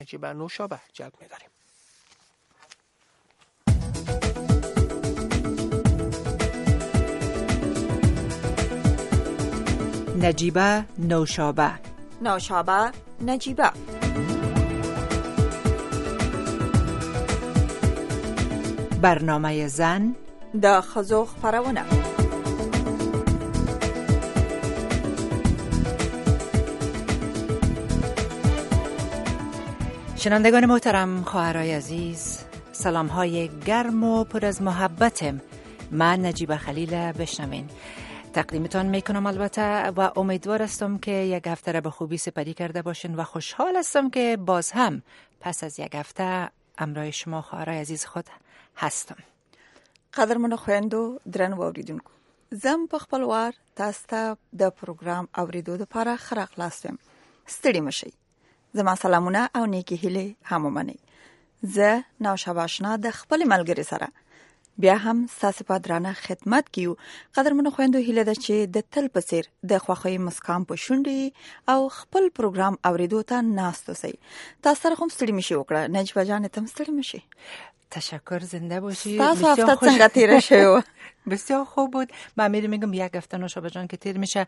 نجیبه نوشابه جلب می‌داریم. نجیبه نوشابه، نوشابه نجیبه. برنامه زن د ښځو خپرونه. شنوندگان محترم، خواهرای عزیز، سلام های گرم و پر از محبتم. من نجیبه خلیل بشنوین تقدیمتان میکنم البته و امیدوار هستم که یک هفته را به خوبی سپری کرده باشین و خوشحال هستم که باز هم پس از یک هفته امرای شما خواهرای عزیز خود هستم. قدرمنو خویندو درنو اوریدونکو، زم په خپل وار تاسو ته د پروګرام اوریدو لپاره خراخلاستم. ستړي مشئ. زما سلامونه او نیکی هیله هم ومنئ. زه نوشابه آشنا د خپل ملګری سره بیا هم ستاسو په درانه خدمت کیو. قدرمنو خویندو، هیله ده چې د تل په څیر د خوښۍ مسکان په شونډې او خپل پروګرام اوریدو ته ناست اوسئ. تاسو سره هم ستړي مشئ وکړه. نجیبه جان ته هم ستړي مشئ. تشکر، زنده باشی. تاسو هفته څنګه تیر شوه؟ بسیار خوب بود. من میگم یک هفته نوشابه جان که تیر میشه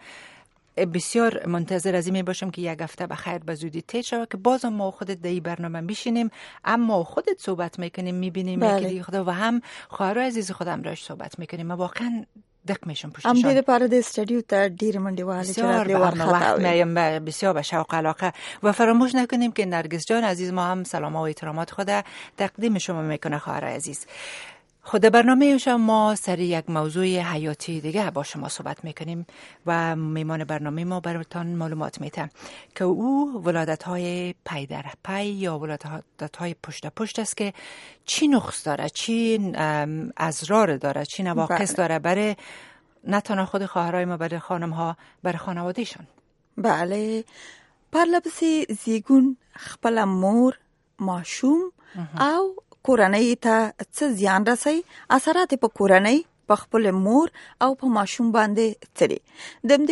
بسیار منتظر از این می باشم که یک هفته بخیر به زودی تیر شود که بازم ما خودت در این برنامه میشینیم، اما خودت صحبت میکنیم، میبینیم یکی خدا و هم خواهرای عزیز خودم راش صحبت میکنیم. ما واقعا دق میشم پشتشان. ام دې لپاره د استودیو ته ډیر منډې والی چې راغلی وخت میم بسیار به شوق علاقه و فراموش نکنیم که نرگس جان عزیز ما هم سلام و احترامات خود تقدیم شما میکنه. خواهرای عزیز، خود برنامه شما سر یک موضوع حیاتی دیگه با شما صحبت میکنیم و میمان برنامه ما براتان معلومات میده که او ولادت‌های پی در پی یا ولادت‌های پشت پشت است که چی نقص داره، چی اضرار داره، چی نواقص داره برای نه تنها خود خواهرای ما، برای خانم‌ها، برای خانوادهشون. بله، پرلپسی زیگون خپل مور، ماشوم او کورنۍ ته څه زیان رسي، اثرات په کورنۍ، په خپل مور او په ماشوم باندې څه دي. د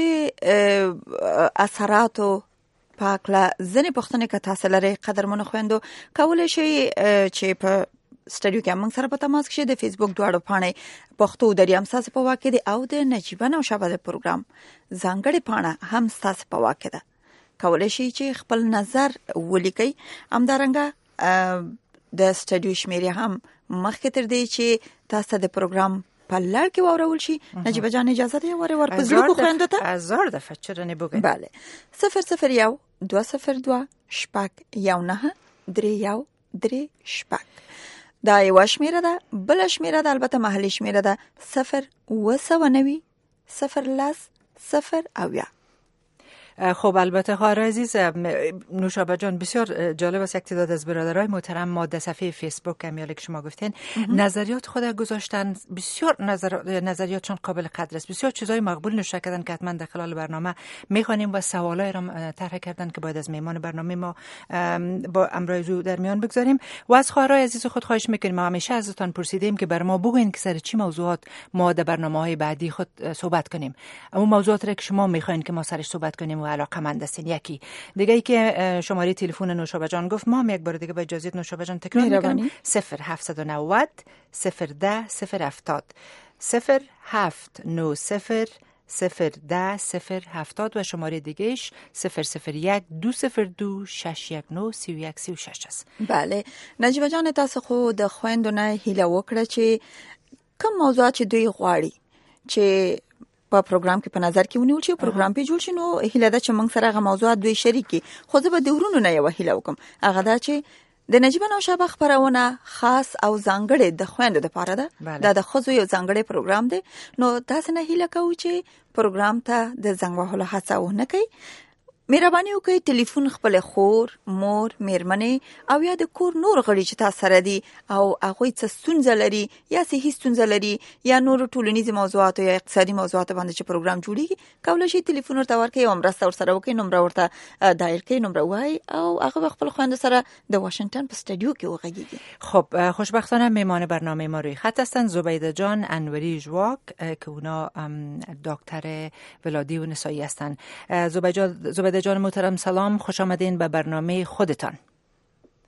دې اثراتو په اړه ځینې پوښتنې که تاسو لرئ قدرمنو خویندو، کولی شئ چې په سټډیو کې موږ سره په تماس کې د فیسبوک دواړو پاڼې پښتو دریم ستاسو په واک کې دي او د نجیبه نوشابه د پروګرام ځانګړې پاڼه هم ستاسو په واک کې ده. کولی شئ چې خپل نظر ولیکئ. همدارنګه د سټډیو شمیرې هم مخکې تر دې چې تاسو د پروګرام په لړ کې واورول شي. نجیبه جان اجازه ده ور په زړه کو خويندو ته هزار دفعه چرا نه بگین. بله، 001 202 شپږ 19 شپږ دا یو شمیره ده. بل شمیره ده البته محلي شمیره ده 0 0 اویا. خب البته خواهر عزیز، نوشابه جان بسیار جالب است. یک تعداد از برادرای محترم ما در صفحه فیسبوک هم که شما گفتین نظریات خود گذاشتن. بسیار نظریاتشون قابل قدر است. بسیار چیزای مقبول نوشته کردن که حتما در خلال برنامه میخوانیم و سوالای را طرح کردن که باید از میهمان برنامه ما با امرای رو در میان بگذاریم. و از خواهرای عزیز خود خواهش میکنیم، ما همیشه ازتان پرسیدیم که بر ما بگوین که سر چی موضوعات ما در برنامه‌های بعدی خود صحبت کنیم. اما موضوعات را که شما میخواین که ما سرش صحبت کنیم و علاقه‌مند هستین. یکی دیگه ای که شماره تلفن نوشابه جان گفت، ما هم یک بار دیگه با اجازه نوشابه جان تکرار میکنم. 0790 010 070 0790 010 070 و شماره دیگهش 001 202 619 3136 است. بله، نجیبه جان تاسو خو د خويندو نه هیله وکړه چې کوم موضوعات چې دوی غواړي چې په پروګرام کې په نظر کې ونیول شي، پروګرام په جوړ شي، نو هیله ده چې موږ سره هغه موضوعات دوی شریکي. خو زه به د ورونو نه یو هیله وکم، هغه دا چې د نجیبه نوشابه خبرونه خاص او ځانګړې د خويندو لپاره ده. دا د خزو یو ځانګړی پروګرام دی. نو تاسو نه هیله کوو چې پروګرام ته د زنګ وهلو هڅه ونه کوي. مهرباني وکړئ ټلیفون خپل خور، مور، میرمنې او یا د کور نور غړي چې تاسو سره دي او هغه څه ستونزه لري یا صحي ستونزه لري یا نور ټولنیز موضوعات یا اقتصادي موضوعات باندې چې پروګرام جوړیږي، کولی شئ ټلیفون ورته ورکړئ او مرسته ورسره وکړئ. نمبر ورته دایل کړئ، نمبر وای او هغه خپل خويندو سره د واشنگټن په سټډیو کې وغږیږي. خب خوشبختانه میهمان برنامه ما روی خط هستند زبیده جان انوری ژواک که اونا دکتر ولادی و نسایی هستند. زبیده جان محترم سلام، خوش آمدین به برنامه خودتان.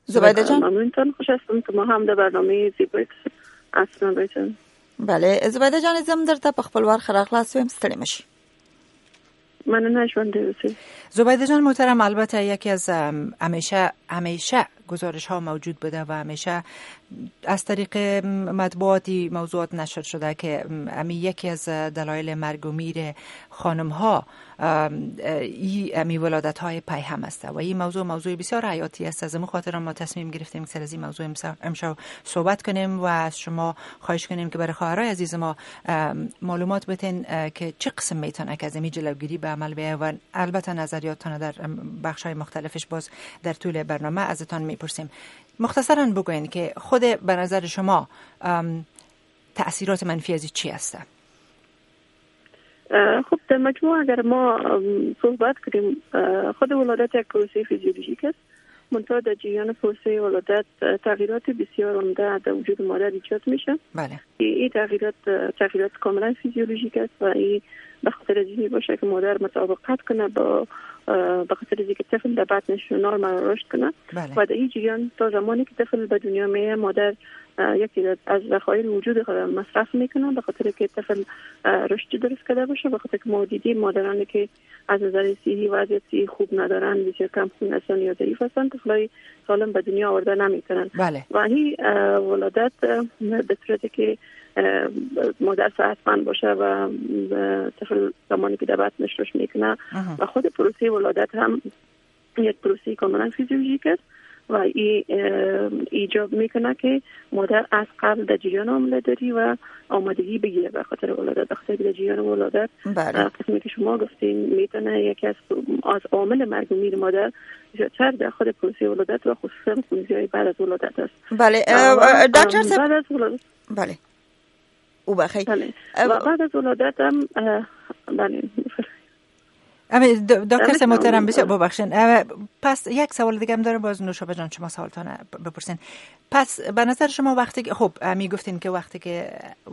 زبیده جان ممنونتان، خوش هستم که ما هم در برنامه زیبایت هستم بایتون. بله زبیده جان زم درته په خپل وار خراغلاس ویم ستړي مشي. من نشونده بسید. زبیده جان محترم، البته یکی از همیشه گزارش ها موجود بوده و همیشه از طریق مطبوعاتی موضوعات نشر شده که یکی از دلایل مرگ و میر خانم ها این ولادت های پیهم است و این موضوع بسیار حیاتی است. از این خاطر ما تصمیم گرفتیم که سر از این موضوع امشب صحبت کنیم و از شما خواهش کنیم که برای خواهرای عزیز ما معلومات بتین که چه قسم میتونه که از این جلوگیری به عمل بیاید و البته نظریاتتان در بخش های مختلفش باز در طول برنامه ازتان میپرسیم. مختصراً بگوین که خود به نظر شما تأثیرات منفی از چی هسته؟ خب در مجموع اگر ما صحبت کنیم، خود ولادت یک پروسه فیزیولوژیک است. منتها در جریان پروسه ولادت تغییرات بسیار عمده در وجود مادر ایجاد میشه. بله. این تغییرات کاملا فیزیولوژیک است و این به خاطر از این باشه که مادر مطابقت کنه با به خاطر از اینکه طفل در بطنش نرمال رشد کنه. بله. و در این جریان تا زمانی که طفل به دنیا میاد مادر یکی از ذخایر وجود خود مصرف میکنه به خاطر که طفل رشد درست کرده باشه. به خاطر که ما دیدیم مادرانی که از نظر صحی وضعیت صحی خوب ندارن، بسیار کم خون هستن یا ضعیف هستن، طفلای سالم به دنیا آورده نمیتونن. بله. و این ولادت به صورتی که مادر صحتمند باشه و طفل زمانی که در بطنش رشد میکنه و خود پروسه ولادت هم یک پروسه کاملا فیزیولوژیک است و ایجاب میکنه که مادر از قبل در جریان حمله داری و آمادگی بگیره به خاطر ولادت. به خاطر در جریان ولادت قسمی که شما گفتین میتونه یکی از عامل مرگ و میر مادر زیادتر در خود پروسه ولادت و خصوصا خونریزی بعد از ولادت است. بله دکتر صاحب بعد از ولادت بله او بخیر. بله. و بعد از ولادت هم بله دکتر صاحب محترم بسیار ببخشید. پس یک سوال دیگه هم داره، باز نوشابه جان شما سوالتون بپرسین. پس به نظر شما وقتی که خب میگفتین که وقتی که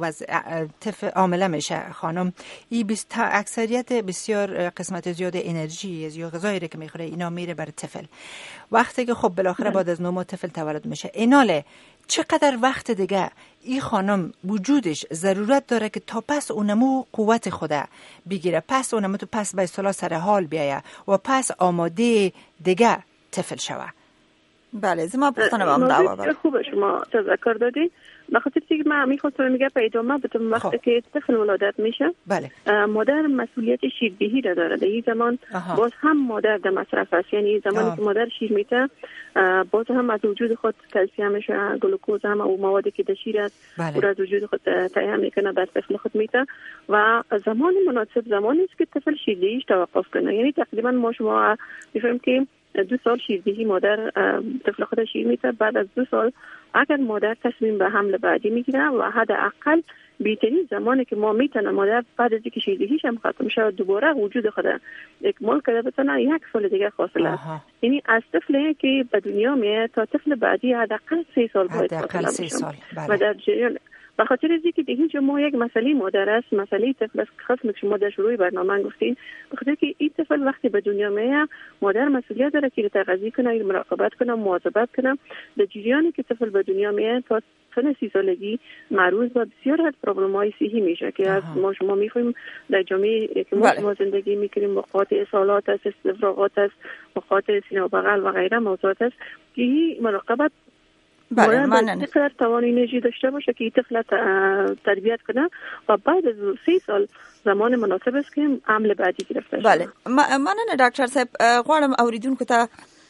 طفل حامله میشه خانم این اکثریت بسیار قسمت زیاد انرژی یا غذایی که میخوره اینا میره برای طفل. وقتی که خب بالاخره بعد از 9 ماه طفل تولد میشه ایناله چقدر وقت دیگه این خانم وجودش ضرورت داره که تا پس اونمو قوت خوده بگیره، پس اونمو تو پس به اصطلاح سر حال بیایه و پس آماده دیگه طفل شوه؟ بله زما پختانه با هم دعوا خوبه شما تذکر دادی. بخاطر اینکه من میخواستم میگم پیدامه بتم وقتی که طفل ولادت میشه بله. مادر مسئولیت شیردهی را داره. در این زمان باز هم مادر در مصرف است، یعنی زمانی که مادر شیر میته باز هم از وجود خود کلسیمش و گلوکوز هم او موادی که در شیر است او را از وجود خود تهیه میکنه بر طفل خود میته و زمان مناسب زمانی است که طفل شیردهیش توقف کنه. یعنی تقریبا ما شما میفهمیم که 2 سال شیردهی مادر طفل خود شیر میته. بعد از 2 سال اگر مادر تصمیم به حمل بعدی میگیره و حداقل بهترین زمانی که ما میتونه مادر بعد از اینکه شیردهیش هم ختم شود دوباره وجود خود اکمال کرده بتونه 1 سال دیگه فاصله است. یعنی از طفلی که به دنیا میاد تا طفل بعدی حداقل 3 سال باید فاصله باشه. و در جریان به خاطر از اینکه دیگه شما یک مسئله مادر است، مسئله طفل است، خاصه که شما در شروع برنامه گفتین، به خاطر که این طفل وقتی به دنیا میاد مادر مسئولیت داره که تغذیه کنه، مراقبت کنه، مواظبت کنه. در جریانی که طفل به دنیا میاد تا سن 30 سالگی معرض به بسیار از پروبلم‌های صحی میشه که از ما می‌فهمیم در جامعه که ما زندگی می‌کنیم وقات اصالات است، استفراغات است، وقات سینه و بغل و غیره موضوعات است که مراقبت بله من چقدر توان انرژی داشته باشه که این طفل تربیت کنه و بعد از 3 سال زمان مناسب است که حمل بعدی گرفته شود. بله مننه ډاکټر صاحب. غواړم اوریدونکو ته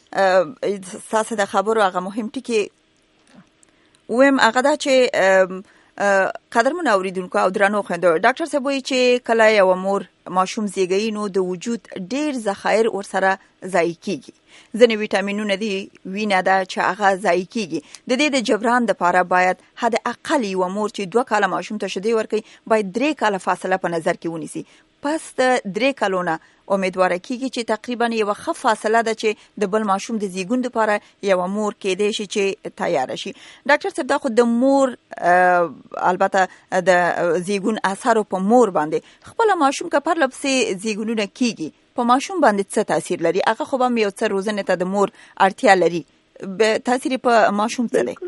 تاسو د خبرو هغه مهم ټکی ویم هغه دا چې قدرمن اوریدونکو او درنو خویندو ډاکټر صاحب وایي چې کله یو مور ماشوم زیږي نو د وجود ډیر ذخایر ورسره ضایع کیږي. ځینې ویټامینونه دي وینه ده چې هغه ضایع کیږي. د دې د جبران لپاره باید حد اقل یو مور چې 2 کاله ماشوم ته شیدې ورکوي باید 3 کاله فاصله په نظر کې ونیسي. پس د 3 کالونه امیدواره کیږي چې تقریبا یو ښه فاصله ده چې د بل ماشوم د زیږون لپاره یو مور کېدای شي چې تیار شي. ډاکټر صاحب دا خو د مور البته د زیږون اثر په مور باندې خپل ماشوم که پر لپسې زیږونونه کیږي په ماشوم باندې څه تاثیر لري؟ هغه خو به یو څه روزنه ته د مور اړتیا لري. به تاثیر په ماشوم څه دی؟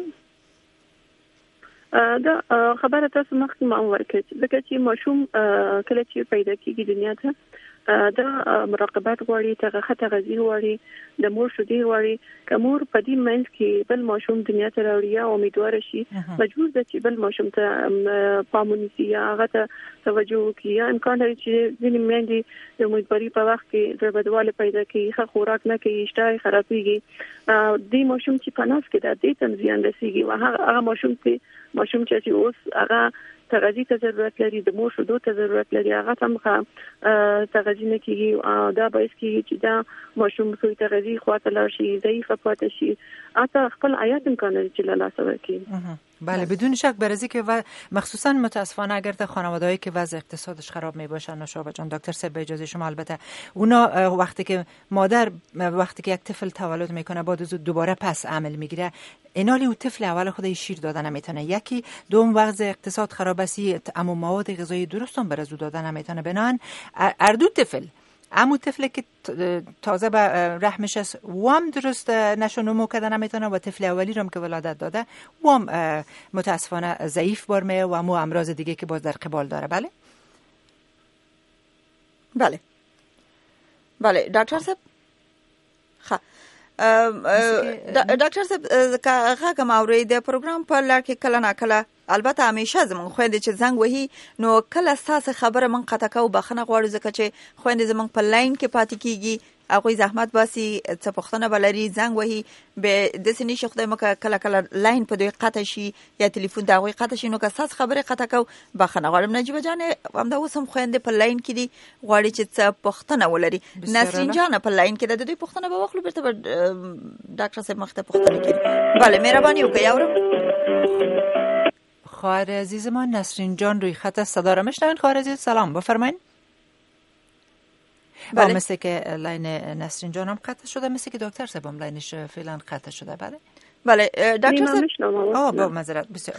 دا خبره تاسو مخکې ما ورکړه ځکه چې ماشوم کله چې پیدا کیږي دنیا ته دا مراقبت غواړي تغذیه غواړي د مور شیدې غواړي کومور په دې منځ کې بل ماشوم دنیا ته راوړي او امیدوار شي مجبور ده چې بل ماشوم ته پامونیسي هغه ته توجه وکړي امکان لري چې ځینې میندې د امیدواري په وخت کې د بدواله پیدا کوي ښه خوراک نه کوي اشتها خرابېږي دې ماشوم چې په ناس کې د دې تنظیم رسیږي هغه ماشوم چې اوس هغه تغذیه ته ضرورت لري د مور شیدو ته ضرورت لري هغه هم تغذیه نه کیږي دا باعث کیږي چې دا ماشوم سوی تغذیه خواته لاړ شي ضعیف پاتې شي اته خپل حیات امکان لري چې لاله سره کوي. بله بدون شک برای که مخصوصا متاسفانه اگر در خانواده‌ای که وضع اقتصادش خراب میباشن نوشابه جان دکتر صاحب به اجازه شما البته اونا وقتی که یک طفل تولد میکنه بعد دوباره پس عمل میگیره اینالی او طفل اول خودش شیر دادن نمیتونه یکی دوم وضع اقتصاد خراب است اما مواد غذایی درست هم برای دادن نمیتونه بنان اردو طفل امو طفلی که تازه به رحمش است وام درست نشو نمو کرده نمیتونه و طفل اولی رو که ولادت داده وام متاسفانه ضعیف بار میه و امو امراض دیگه که باز در قبال داره. بله دکتر صاحب دکتر صاحب هغه ماوري د پروګرام په لړ کې کله نه کله البته همیشه زمون خويندې چې زنګ وهي نو کله ساسه خبره من قطع کو بخنه غواړو ځکه چې خويندې زمون په لاین کې پاتې کیږي هغه زحمت باسي څه پښتنه بلري زنګ وهي به د سنې شخص د مکه کله لاین په دوی قطع شي یا ټلیفون دا غوي قطع شي نو که ساس خبره قطع کو بخنه غواړم نجيبه جان هم دا وسم خويندې په لاین کې دي غواړي چې څه پښتنه ولري نسرین جان په لاین کې د دوی پښتنه به وخلو برته ډاکټر صاحب مخته پښتنه کړي. بله مهرباني وکړئ اورم. خواهر عزیز ما نسرین جان روی خط است صدا را میشنوین. خواهر عزیز سلام بفرمایید. بله مثل که لاین نسرین جان هم قطع شده مثل که دکتر صاحب هم لاینش فعلا قطع شده. بله دکتر صاحب با معذرت بسیار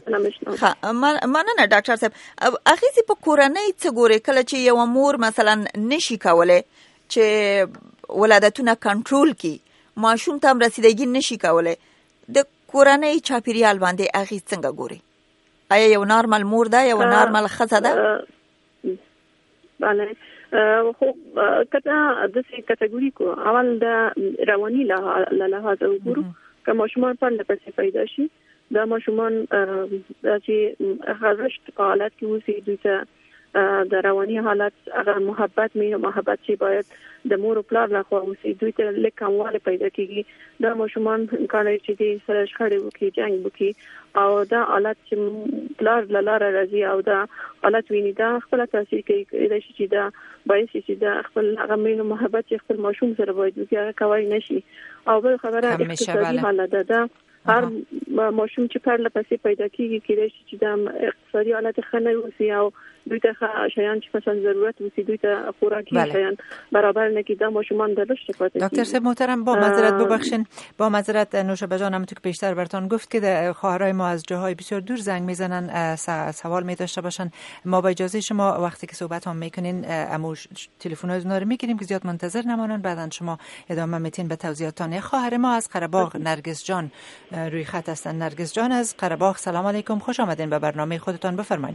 مننه دکتر صاحب اخیزی په کورنۍ څه ګوري کله چې یو مور مثلا نشي کوله چې ولادتونه کنټرول کی ماشوم ته رسیدګي نشي کوله د کورنۍ چاپیریال باندې اخیز څنګه ګوري آیا یو نارمل مور ده یو نارمل ښځه ده؟ بله خو کته د څه کټګوري کو اول د رواني لحاظ وګورو که ماشومان په لپاره پیدا شي دا ماشومان چې غرشت حالت کې وسی دوی ته د رواني حالت هغه محبت چې باید د مور او پلار له خوا وسی دوی ته لیکمواله پیدا کیږي دا ماشومان امکان لري چې د سره شخړې وکړي جنگ وکړي او دا حالت چې پلار لاره راځي او دا حالت ویني دا خپل تاثیر کوي د شي چې دا باعث چې دا خپل هغه مینه محبت چې خپل ماشوم سره باید وکړي کوي نشي او بل خبره اقتصادي حالت ده هر ماشوم چې پر لپسې پیدا کیږي کېږي چې دا اقتصادي حالت خنه وسی او دوی ته شیان چې مثلا ضرورت وسی دوی ته خوراکي شیان برابر نکي دا ماشومان دلش پاتې. دکتر صاحب محترم با معذرت ببخشین با معذرت نوشابه جان همونطور که بیشتر براتون گفت که خواهرای ما از جاهای بسیار دور زنگ میزنن سوال می داشته باشن ما با اجازه شما وقتی که صحبت هم میکنین امو تلفن‌هاتون رو میگیریم که زیاد منتظر نمانن بعدن شما ادامه میتین به توضیحاتتان. خواهر ما از قره‌باغ نرگس جان روی خط هستن. نرگس جان از قره‌باغ سلام علیکم خوش آمدین به برنامه خودتان بفرمایید.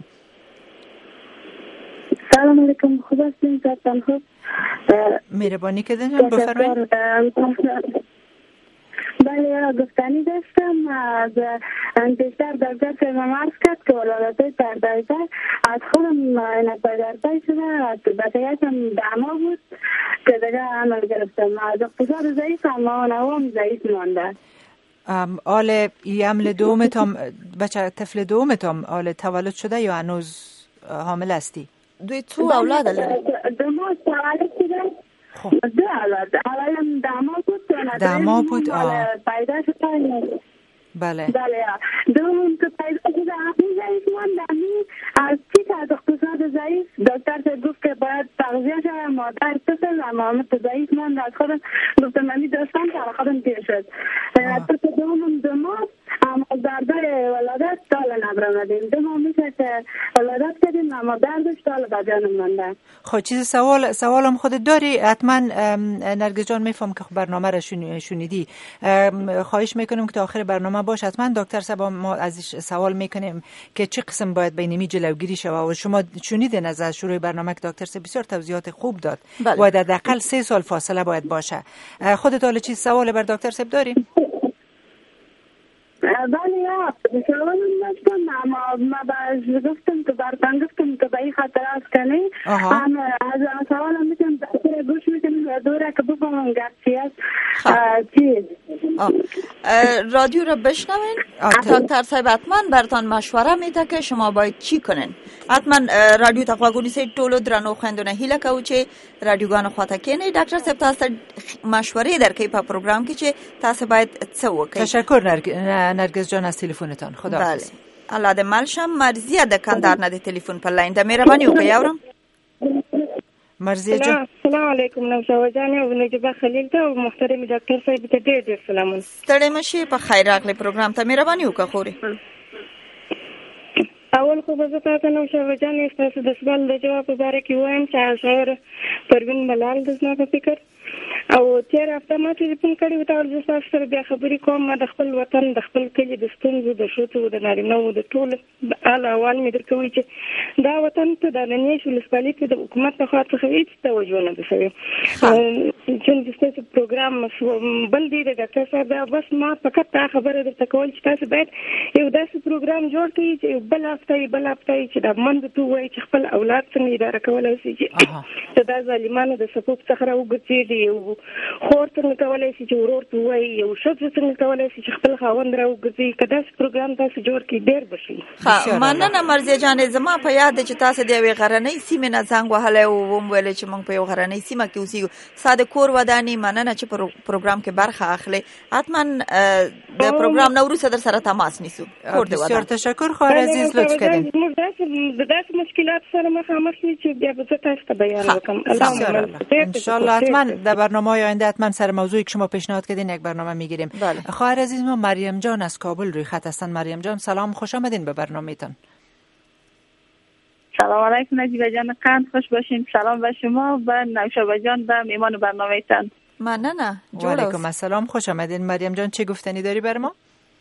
سلام علیکم خوب هستین زبان خوب مهربانی کردین بفرمایید. بله گفتنی داشتم از بیشتر دکتر صاحب عرض کرد که ولادت‌های پردازده از خودم پردازده شده از بطریتم دعما بود که دیگه عمل گرفتم از اقتصاد ضعیف اما نوام ضعیف مانده. آل یمل دومتام بچه طفل دومتام آل تولد شده یا هنوز حامل هستی؟ دوی څو اولاد لري؟ دما سوال کړم. دو اولاد اولم دما بود پیدا شد. بله دوم که پیدا شده همین ضعیف ماندمی از چی که از اقتصاد ضعیف دکتر سے گفت که باید تغذیه شد مادر طفل اما همت ضعیف ماند از خودم گفتم منی داشتم که خودم پیر شد طفل دومم دما اما از درد ولادت تال نبرمدیم 2 ماه میشه که ولادت کردیم اما دردش تال بدن مونده. خب چیز سوالم خودت داری؟ حتما نرگس جان میفهم که برنامه را شنیدی. خواهش میکنم که تا آخر برنامه باش. حتما دکتر صاحب ما ازش سوال میکنیم که چه قسم باید بینمی جلوگیری شود و شما شنیدین از شروع برنامه که دکتر صاحب بسیار توضیحات خوب داد. باید حداقل 3 سال فاصله باید باشه. خودت حالا چیز سوال بر دکتر صاحب داری؟ بله یا سوالم داشتم اما ما باز گفتم که برتن گفتم که به این خاطر است کنی هم از سوالم میتونم دکتر گوش میکنم دوره که بفهمم گرچی است چیز رادیو رو بشنوین. دکتر صاحب حتما برتان مشوره میده که شما باید چی کنین. حتما رادیو تقواگونی سه طولو درنو خوندونه هیله کو چې رادیوګانو خواته کینی. ډاکټر صاحب تاسو مشورې درکې په پروګرام کې چې تاسو باید څه وکړئ. تشکر نرگس جان از تلفنتان. خدا حافظ. الله دې ملشم مرزیه د کندهار نه د تلیفون په لاین د مهرباني وکړئ اورم. مرزیه جان السلام علیکم نوشابه جان او نجیبه خلیل ته او محترم ډاکټر صاحب ته ډېر سلامونه. ستړي مشي په خیر راغلی پروګرام ته مهرباني وکړه خوري. اول خو به زه تاسو نوشابه جان تاسو د سوال د جواب په اړه کې وایم چې شاعر پروین ملال د زما په فکر او تیر هفته ما ټلیفون کړی و تاسو تاسو سره بیا خبرې کوم. ما د خپل وطن د خپل کلی د ستونزو د شوتو د نارینه‌و د ټول احوال مې درکوي چې دا وطن ته د نننۍ ولسوالۍ کې د حکومت له خوا څخه هیڅ توجه نه ده شوې. چې تاسو پروګرام بل دی د ډاکټر صاحب بس ما فقط دا خبره درته کول چې تاسو باید یو داسې پروګرام جوړ کړئ چې بل هفته چې د منځ ته وایي چې خپل اولاد څنګه اداره کولای شي چې دا ظالمانو د صفوف څخه راوګرځي یو خور څنګه کولای شي چې ورور ته وایي یو ښځه څنګه کولای شي چې خپل خاوند راوګرځي. که داسې پروګرام تاسو جوړ کړئ ډېر به ښه. مننه مرزیه جانې. زما په یاد چې تاسو د یوې غرنۍ سیمې نه زنګ وهلی او وویل چې موږ په یو غرنۍ سیمه کې اوسېږو. ستا د کور ودانې مننه چې په پروګرام کې برخه اخلي. حتما د پروګرام نه وروسته در سره تماس نیسو. کور دې ودان. بسیار تشکر خواهر عزیز لطف کردین. د داسې مشکلات سره مخامخ یو چې بیا به زه تاسو ته بیان وکړم. ان شاء الله حتما در برنامه‌های آینده حتما سر موضوعی که شما پیشنهاد کردین یک برنامه میگیریم. خواهر عزیز ما مریم جان از کابل روی خط هستن. مریم جان سلام، خوش آمدین به برنامه‌تان. سلام علیکم نجیبه جان، قند خوش باشین. سلام به شما و نوشابه جان و میهمان برنامه‌تان. مننه. و علیکم السلام، خوش آمدین. مریم جان چه گفتنی داری بر ما؟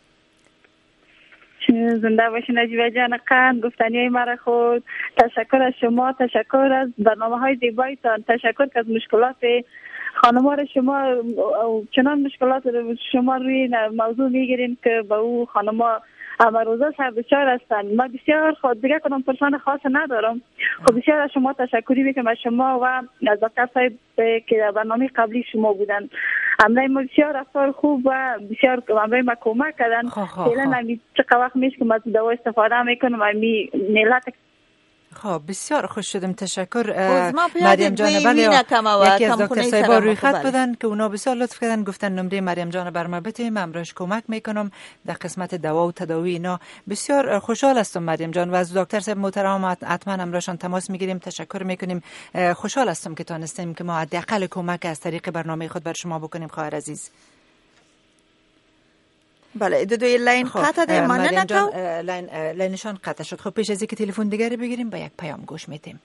زنده باشین نجیبه جان. قند گفتنی مرا خود. تشکر از شما، تشکر از برنامه‌های زیبایتان، تشکر که از مشکلات خانم‌ها شما چنان مشکلات شما روی موضوع میگیرین که با او خانم‌ها امروزه سربچار هستند. ما بسیار خود دیگه کدام پرسان خاص ندارم. خب بسیار از شما تشکری میکنم از شما و از دکتر صاحب که در برنامه قبلی شما بودن. امروز ما بسیار رفتار خوب و بسیار امروز ما کمک کردن. فعلا نمی چقدر وقت میشه که ما دوا استفاده میکنم و می ملت. خب بسیار خوش شدم، تشکر مریم جان. بله یکی از دکتر صاحبا روی خط بودن که اونا بسیار لطف کردن، گفتن نمره مریم جان بر ما بتیم، امروز کمک میکنم در قسمت دوا و تداوی اینا. بسیار خوشحال هستم مریم جان و از دکتر صاحب محترم حتما امروزشان تماس میگیریم، تشکر میکنیم. خوشحال هستم که تونستیم که ما حداقل کمک از طریق برنامه خود بر شما بکنیم خواهر عزیز. بله دوی لاین قطع ده. مننه جان لاینشان قطع شد. خب پیش از اینکه تلفن دیگری بگیریم با یک پیام گوش میدیم.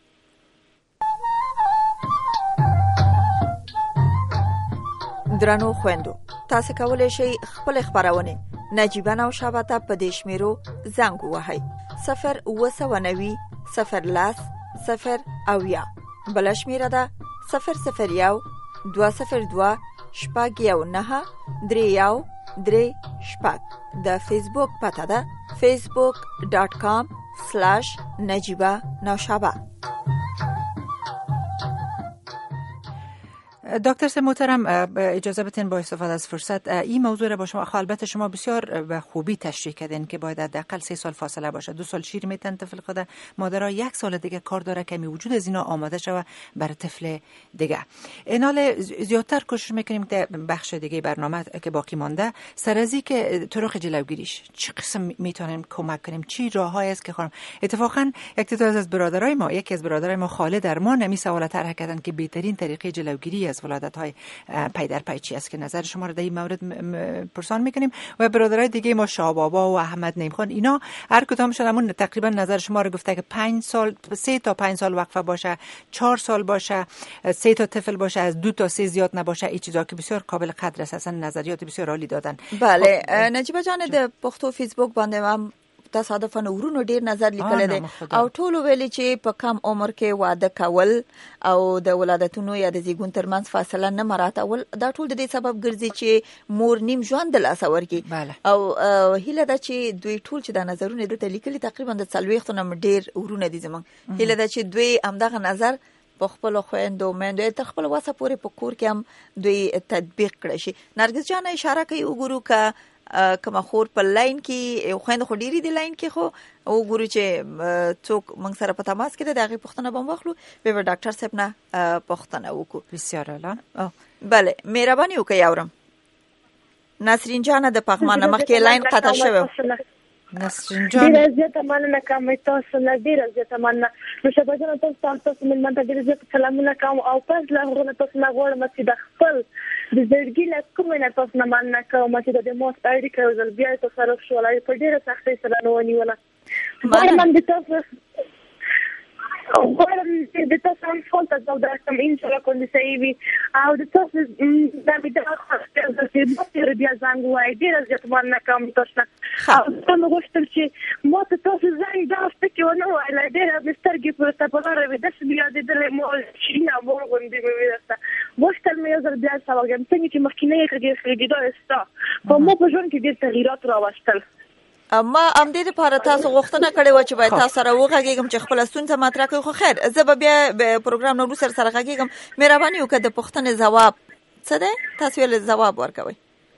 درنو خويندو، تاسو کولای شئ خپل خبرونه نجیبه نوشابه ته په دې شمیرو زنګ ووهئ 0 0 0 اویا. بل شمیره ده 001 202 شپږ 9 3 شپږ. د فیسبوک پته ده facebook.com/نجیبه نوشابه. دکتر صاحب محترم اجازه بدین با استفاده از فرصت این موضوع را با شما، البته شما بسیار به خوبی تشریح کردین که باید حداقل 3 سال فاصله باشه. 2 سال شیر میتن طفل خود، مادرها 1 سال دیگه کار داره که وجود از اینا آماده شوه برای طفل دیگه. اینال زیادتر کوشش میکنیم که بخش دیگه برنامه که باقی مانده سر از این که طرق جلوگیریش چه قسم میتونیم کمک کنیم، چی راههایی است که خانم. اتفاقا یکی از برادرای ما خاله در ما نمی سوال طرح کردن که بهترین طریقه جلوگیری از از ولادت‌های پی در پی چی است که نظر شما رو در این مورد پرسان میکنیم. و برادرای دیگه ما شاهبابا و احمد نعیم خان اینا هر کدامشون همون تقریبا نظر شما رو گفته که 5 سال 3 تا 5 سال وقفه باشه، 4 سال باشه، 3 تا طفل باشه، از 2 تا 3 زیاد نباشه. این چیزا که بسیار قابل قدر است، اصلا نظریات بسیار عالی دادن. بله نجیبه جان د پښتو فیسبوک باندې هم تصادفاً ورونو ډیر نظر لیکل دي او ټول ویلي چې په کم عمر کې واده کول او د ولادتونو یا د زیږون ترمنځ فاصله نه مراعاتول دا ټول د دې سبب ګرځي چې مور نیم ژوند د لاس ورکی او هیله ده چې دوی ټول چې د نظرونه د لیکلي تقریبا د 40 نه ډیر ورونه دي زمون هیله ده چې دوی همدغه نظر په خپل خويندو مېندو تر خپل واسه پورې په کور کې هم دوی تطبیق کړي شي. نرګس جان اشاره کوي وګورو که کما خور په لاین کې خويند خو ډيري دی لاین کې خو وګورو چې څوک موږ سره په تماس کې دغه پښتنه بم واخلو به ډاکټر صاحب نه پښتنه وکړو. بسیار اعلی. بله مهرباني وکړئ اورم. نسرین جان د پغمان مخکې لاین قطع شوی. نسرین جان ډیر زیاته مننه کوم تاسو نه ډیر زیاته مننه نو شپه جان تاسو من منته ډیر زیاته سلامونه کوم او پس لا غوړه تاسو نه غوړم چې د خپل د زړګي له کومه نه تاسو نه مننه کوم چې د موست اړیکه او ځل بیا تاسو سره شوړای په ډیره سختۍ سره نونی ولا مننه د تاسو غوړم چې د تاسو هم فولت د درکم ان شاء الله کوم څه وي او د تاسو د دې د خاطر چې مو بیا زنګ وای ډیر زیات مننه کوم تاسو نو غوښتل چې مو ته تاسو زنګ دا ستکه ونه وای لا ډیر د سترګې په تاسو راوي د بیا د مو شینه مو غوندې مې وسته غوښتل مې زر بیا سواګم څنګه چې مخکینه کې دا استا په مو په ژوند کې ډیر تغیرات راوستل. اما ام دې لپاره تاسو غوښتنه کړې و چې باید تاسو سره وغږیږم چې خپل ستونزه مطرح کړئ. خو خیر زه به بیا پروګرام نو سره غږیږم. مهرباني وکړئ د پښتنې جواب څه دی تاسو یې جواب ورکوي.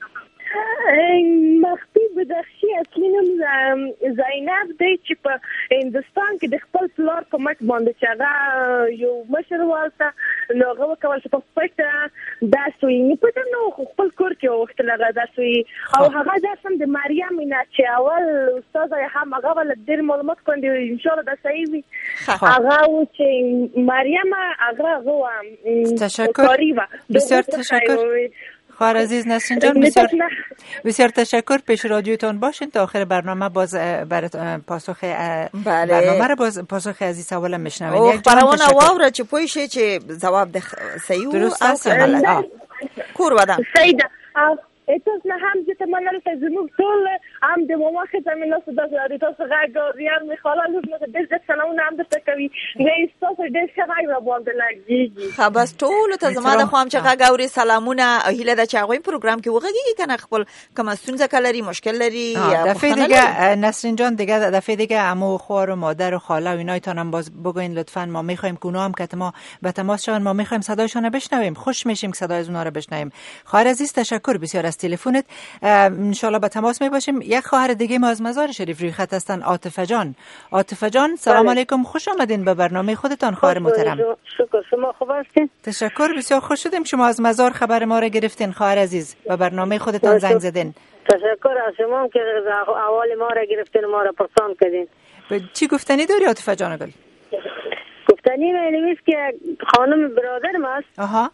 مخفي بدخشي اصلي نوم زینب دی چې په هندستان کې د خپل پلار په مټ باندې چې هغه یو مشر والته نو هغه وکول چې په پټه دا سوی نه پټه نو خپل کور کې وختل هغه دا سوی او هغه د سم د مریم نه چې اول استاد یې هم هغه ول ډیر معلومات کوي ان شاء الله دا صحیح وي هغه چې مریم هغه تشکر بسیار تشکر خواهر عزیز نسرین جان بسیار تشکر. پیش رادیوتون باشین تا آخر برنامه باز برای پاسخ برنامه را باز پاسخ از این سوال میشنوین. یک برامون واوره چې پوه شي چې جواب د صحیح او غلط کور ودان سیده تاسو نه هم چې تمنل ته زموږ ټول هم د موخه زمينه صدا د تاسو غاړه میخاله نو د دې سلامونه هم درته کوي نه تاسو ډېر ښه را باندې لګیږي. خبر ټول ته زما د خوام چې غاوري سلامونه هیله د چاغوي پروګرام کې وغږیږي کنه خپل کوم ستونزه کلري مشکل لري یا دفعه دیگه نسرین جان دیگه دفعه دیگه عمو و خواهر و مادر و خاله و اینایتون هم باز بگوین لطفا ما میخوایم که اونا هم که ما به تماس شون ما میخوایم صدایشون رو بشنویم. خوش میشیم که صدای اونا رو بشنویم. خواهر عزیز تشکر بسیار از تلفنت. ان شاء الله به تماس می باشیم. یک خواهر دیگه ما از مزار شریف روی خط هستن عاطفه جان. عاطفه جان سلام علیکم خوش آمدین به برنامه خودتان خواهر محترم. شکر شما خوب هستین؟ تشکر بسیار خوش شدیم شما از مزار خبر ما را گرفتین خواهر عزیز و برنامه خودتان زنگ زدین. تشکر از شما که اول ما را گرفتین ما را پرسان کردین. چی گفتنی داری عاطفه جان گل؟ گفتنی می‌نویس که خانم برادرم است. آها.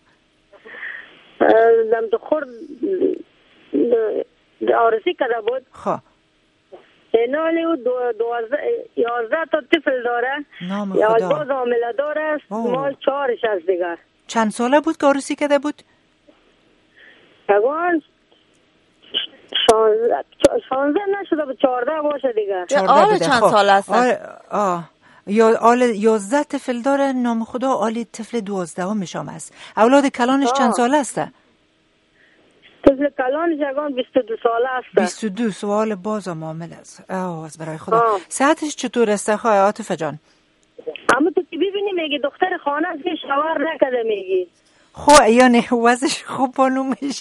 دم خورد آرسی کرده بود. خواه نالی و 11 تا طفل داره. نام خدا. 11 حامله داره. مال 4 از دیگر. چند ساله بود که آرسی کرده بود؟ اگوان 16 نشده بود 14 باشه دیگر. آره چند ساله است؟ یا آل 11 طفل داره نام خدا آلی طفل 12 میشم است. اولاد کلانش چند ساله است؟ طفل کلانش اگان 22 ساله است. 22 سوال باز معامل است. از برای خدا. صحتش چطور است خواهر عاطفه جان؟ اما تو که ببینی میگی دختر خانه است که شوهر نکرده میگی. خب یعنی وضعش خوب بانو میشه.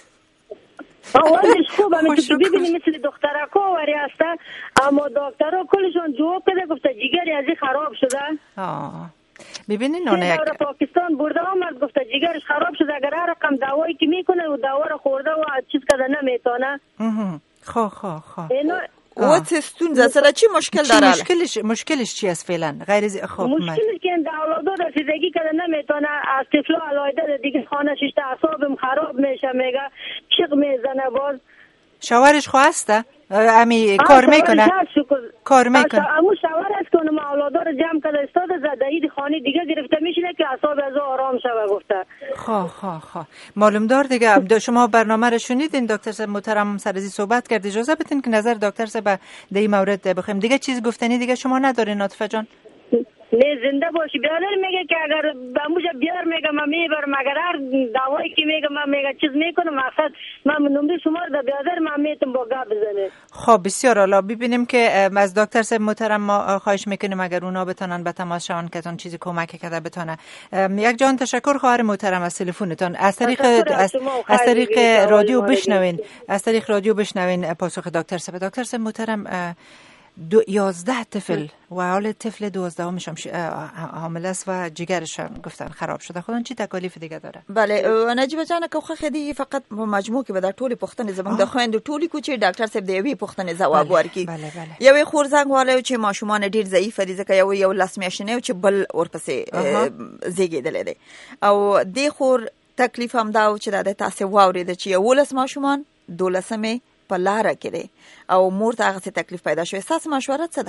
وضعش خوب همه که ببینی مثل دخترکو وری هسته اما دکترها کلشون جواب کده گفته جیگری از این خراب شده. ببینین اون یک پاکستان برده آمد گفته جیگرش خراب شده اگر هر رقم دوایی که میکنه و دوا رو خورده و چیز کده نمیتونه. خب و څه ستونزه سره چی مشکل داره؟ مشکلش چی است فعلا؟ غیر از خب مشکلی که این اولاد رسیدگی کرده نمیتونه از طفل علایده دیگه خانه شیشته اعصابم خراب میشه، میگه چیق میزنه. باز شوهرش خو هسته امی کار میکنه؟ کار میکنه. امو شوهر است که اونم اولادا رو جمع کرده استاد زده اید خانه دیگه گرفته میشینه که اعصاب از آرام شوه گفته. خب معلوم دار دیگه. شما برنامه رو شنیدین دکتر صاحب محترم سرزی صحبت کرد. اجازه بدین که نظر دکتر صاحب در این مورد بخوایم. دیگه چیز گفتنی دیگه شما ندارین عاطفه جان؟ نه زنده باشی. برادر میگه که اگر بموجه بیار میگه من میبرم، اگر هر دعوایی که میگه من میگه چیز میکنم، مقصد من نمره شما رو برادر من میتونم با گپ بزنه. خب بسیار عالی. ببینیم که از دکتر صاحب محترم ما خواهش میکنیم اگر اونا بتونن به تماس شون که تون چیزی کمک کرده بتونه. یک جان تشکر خواهر محترم از تلفنتون. از طریق رادیو بشنوین، از طریق رادیو بشنوین پاسخ دکتر صاحب. دکتر صاحب محترم 11 طفل و حال طفل 12 همشم حامل است و جگرش گفتن خراب شده. خودن چی تکالیف دیگه داره؟ بله نجیبه جان که خو خدي فقط مجموع کې به د ټولي پښتنې زمونږ د خويند ټولي کوچي ډاکټر صاحب دی وی پښتنې ځواب ورکړي. یو خور زنګ والو چې ماشومان ډیر ضعیف دي ځکه یو لاس میاشنه چې بل ورپسې زیږیدل دي او د خور تکلیف هم دا چې د تاسو واورید چې یو لاس ماشومان 12مه په لار کې دي او مور ته هغه تکلیف پیدا شوی. اساس مشوره څه ده؟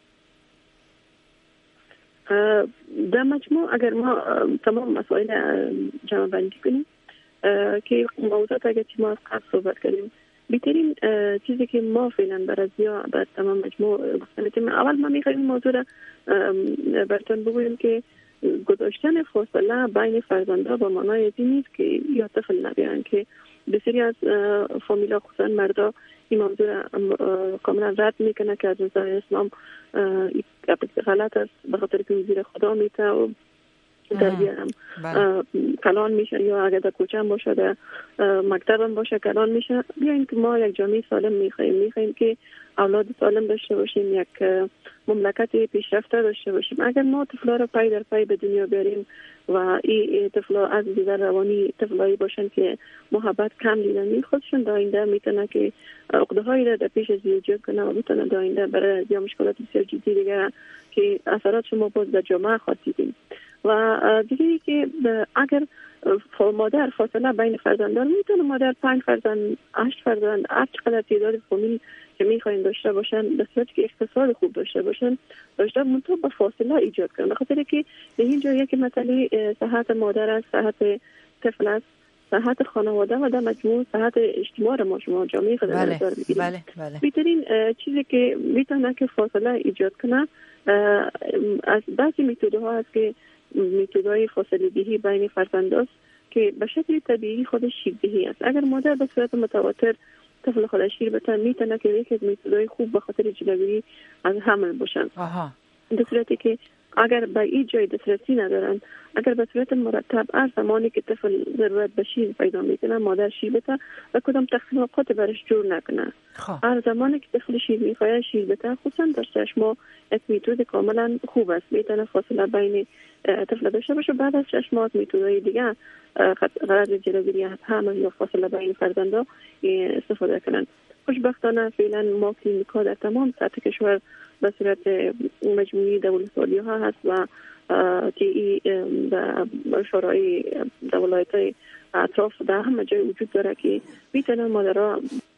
در مجموع اگر ما تمام مسائل جمع بندی کنیم که موضوعات اگر ما از قبل صحبت کردیم، بهترین چیزی که ما فعلا برازیا بر تمام مجموع گفتن اول ما میخوایم موضوع را براتون بگویم که گذاشتن فاصله بین فرزندان با معنای از این نیست که یا طفل نبیان، که بسیاری از فامیلا خصوصا مردا این موضوع را کاملا رد میکنه که از نظر اسلام غلط است، به خاطر که وزیر خدا میته و تربیه هم کلان میشه، یا اگر در کوچه هم باشه در مکتب هم باشه کلان میشه. بیاین که ما یک جامعه سالم میخوایم که اولاد سالم داشته باشیم، یک مملکت پیشرفته داشته باشیم. اگر ما طفلا رو پای در پای به دنیا بیاریم و این طفلا از دیگر روانی طفلایی باشن که محبت کم دیدن، خودشون در آینده میتونه که عقده هایی را در پیش از ایجاد کنه و میتونه در آینده برای یا مشکلات بسیار جدی دیگر که اثرات شما باز در جامعه خواهد دیدیم. و دیگه که اگر مادر فاصله بین فرزندان میتونه مادر 5 فرزند 8 فرزند هر چقدر تعداد فامیل که میخواین داشته باشن به صورتی که اقتصاد خوب داشته باشن داشته منطقه با فاصله ایجاد کنن، به خاطر که در این جایی که مثلا صحت مادر است، صحت طفل است، صحت خانواده و در مجموع صحت اجتماع ما شما جامعه خود در نظر بگیریم. بهترین چیزی که میتونه که فاصله ایجاد کنه از بعضی متدها هست که متدای فاصله دهی بین فرزندان که به شکل طبیعی خودش شیردهی است. اگر مادر به صورت متواتر طفل خودش شیر بتن میتونه که یکی از متدای خوب به خاطر جلوگیری از حمل باشن. در صورتی که اگر به این جای دسترسی ندارن، اگر به صورت مرتب هر زمانی که طفل ضرورت به شیر پیدا میکنه مادر شیر بده و کدام تقسیم اوقات برش جور نکنه. هر زمانی که طفل شیر میخواد شیر بده، خصوصا در 6 ماه یک میتود کاملا خوب است، میتونه فاصله بین طفل داشته باشه. بعد از 6 ماه میتودهای دیگه غرض جلوگیری از حمل یا فاصله بین فرزندان استفاده کنن. خوشبختانه فعلا ما کلینیک‌ها در تمام سطح کشور به صورت مجموعی دولت‌سازی ها هست و تی در شورای ولایت‌های اطراف در همه جای وجود داره که میتونن مادرها.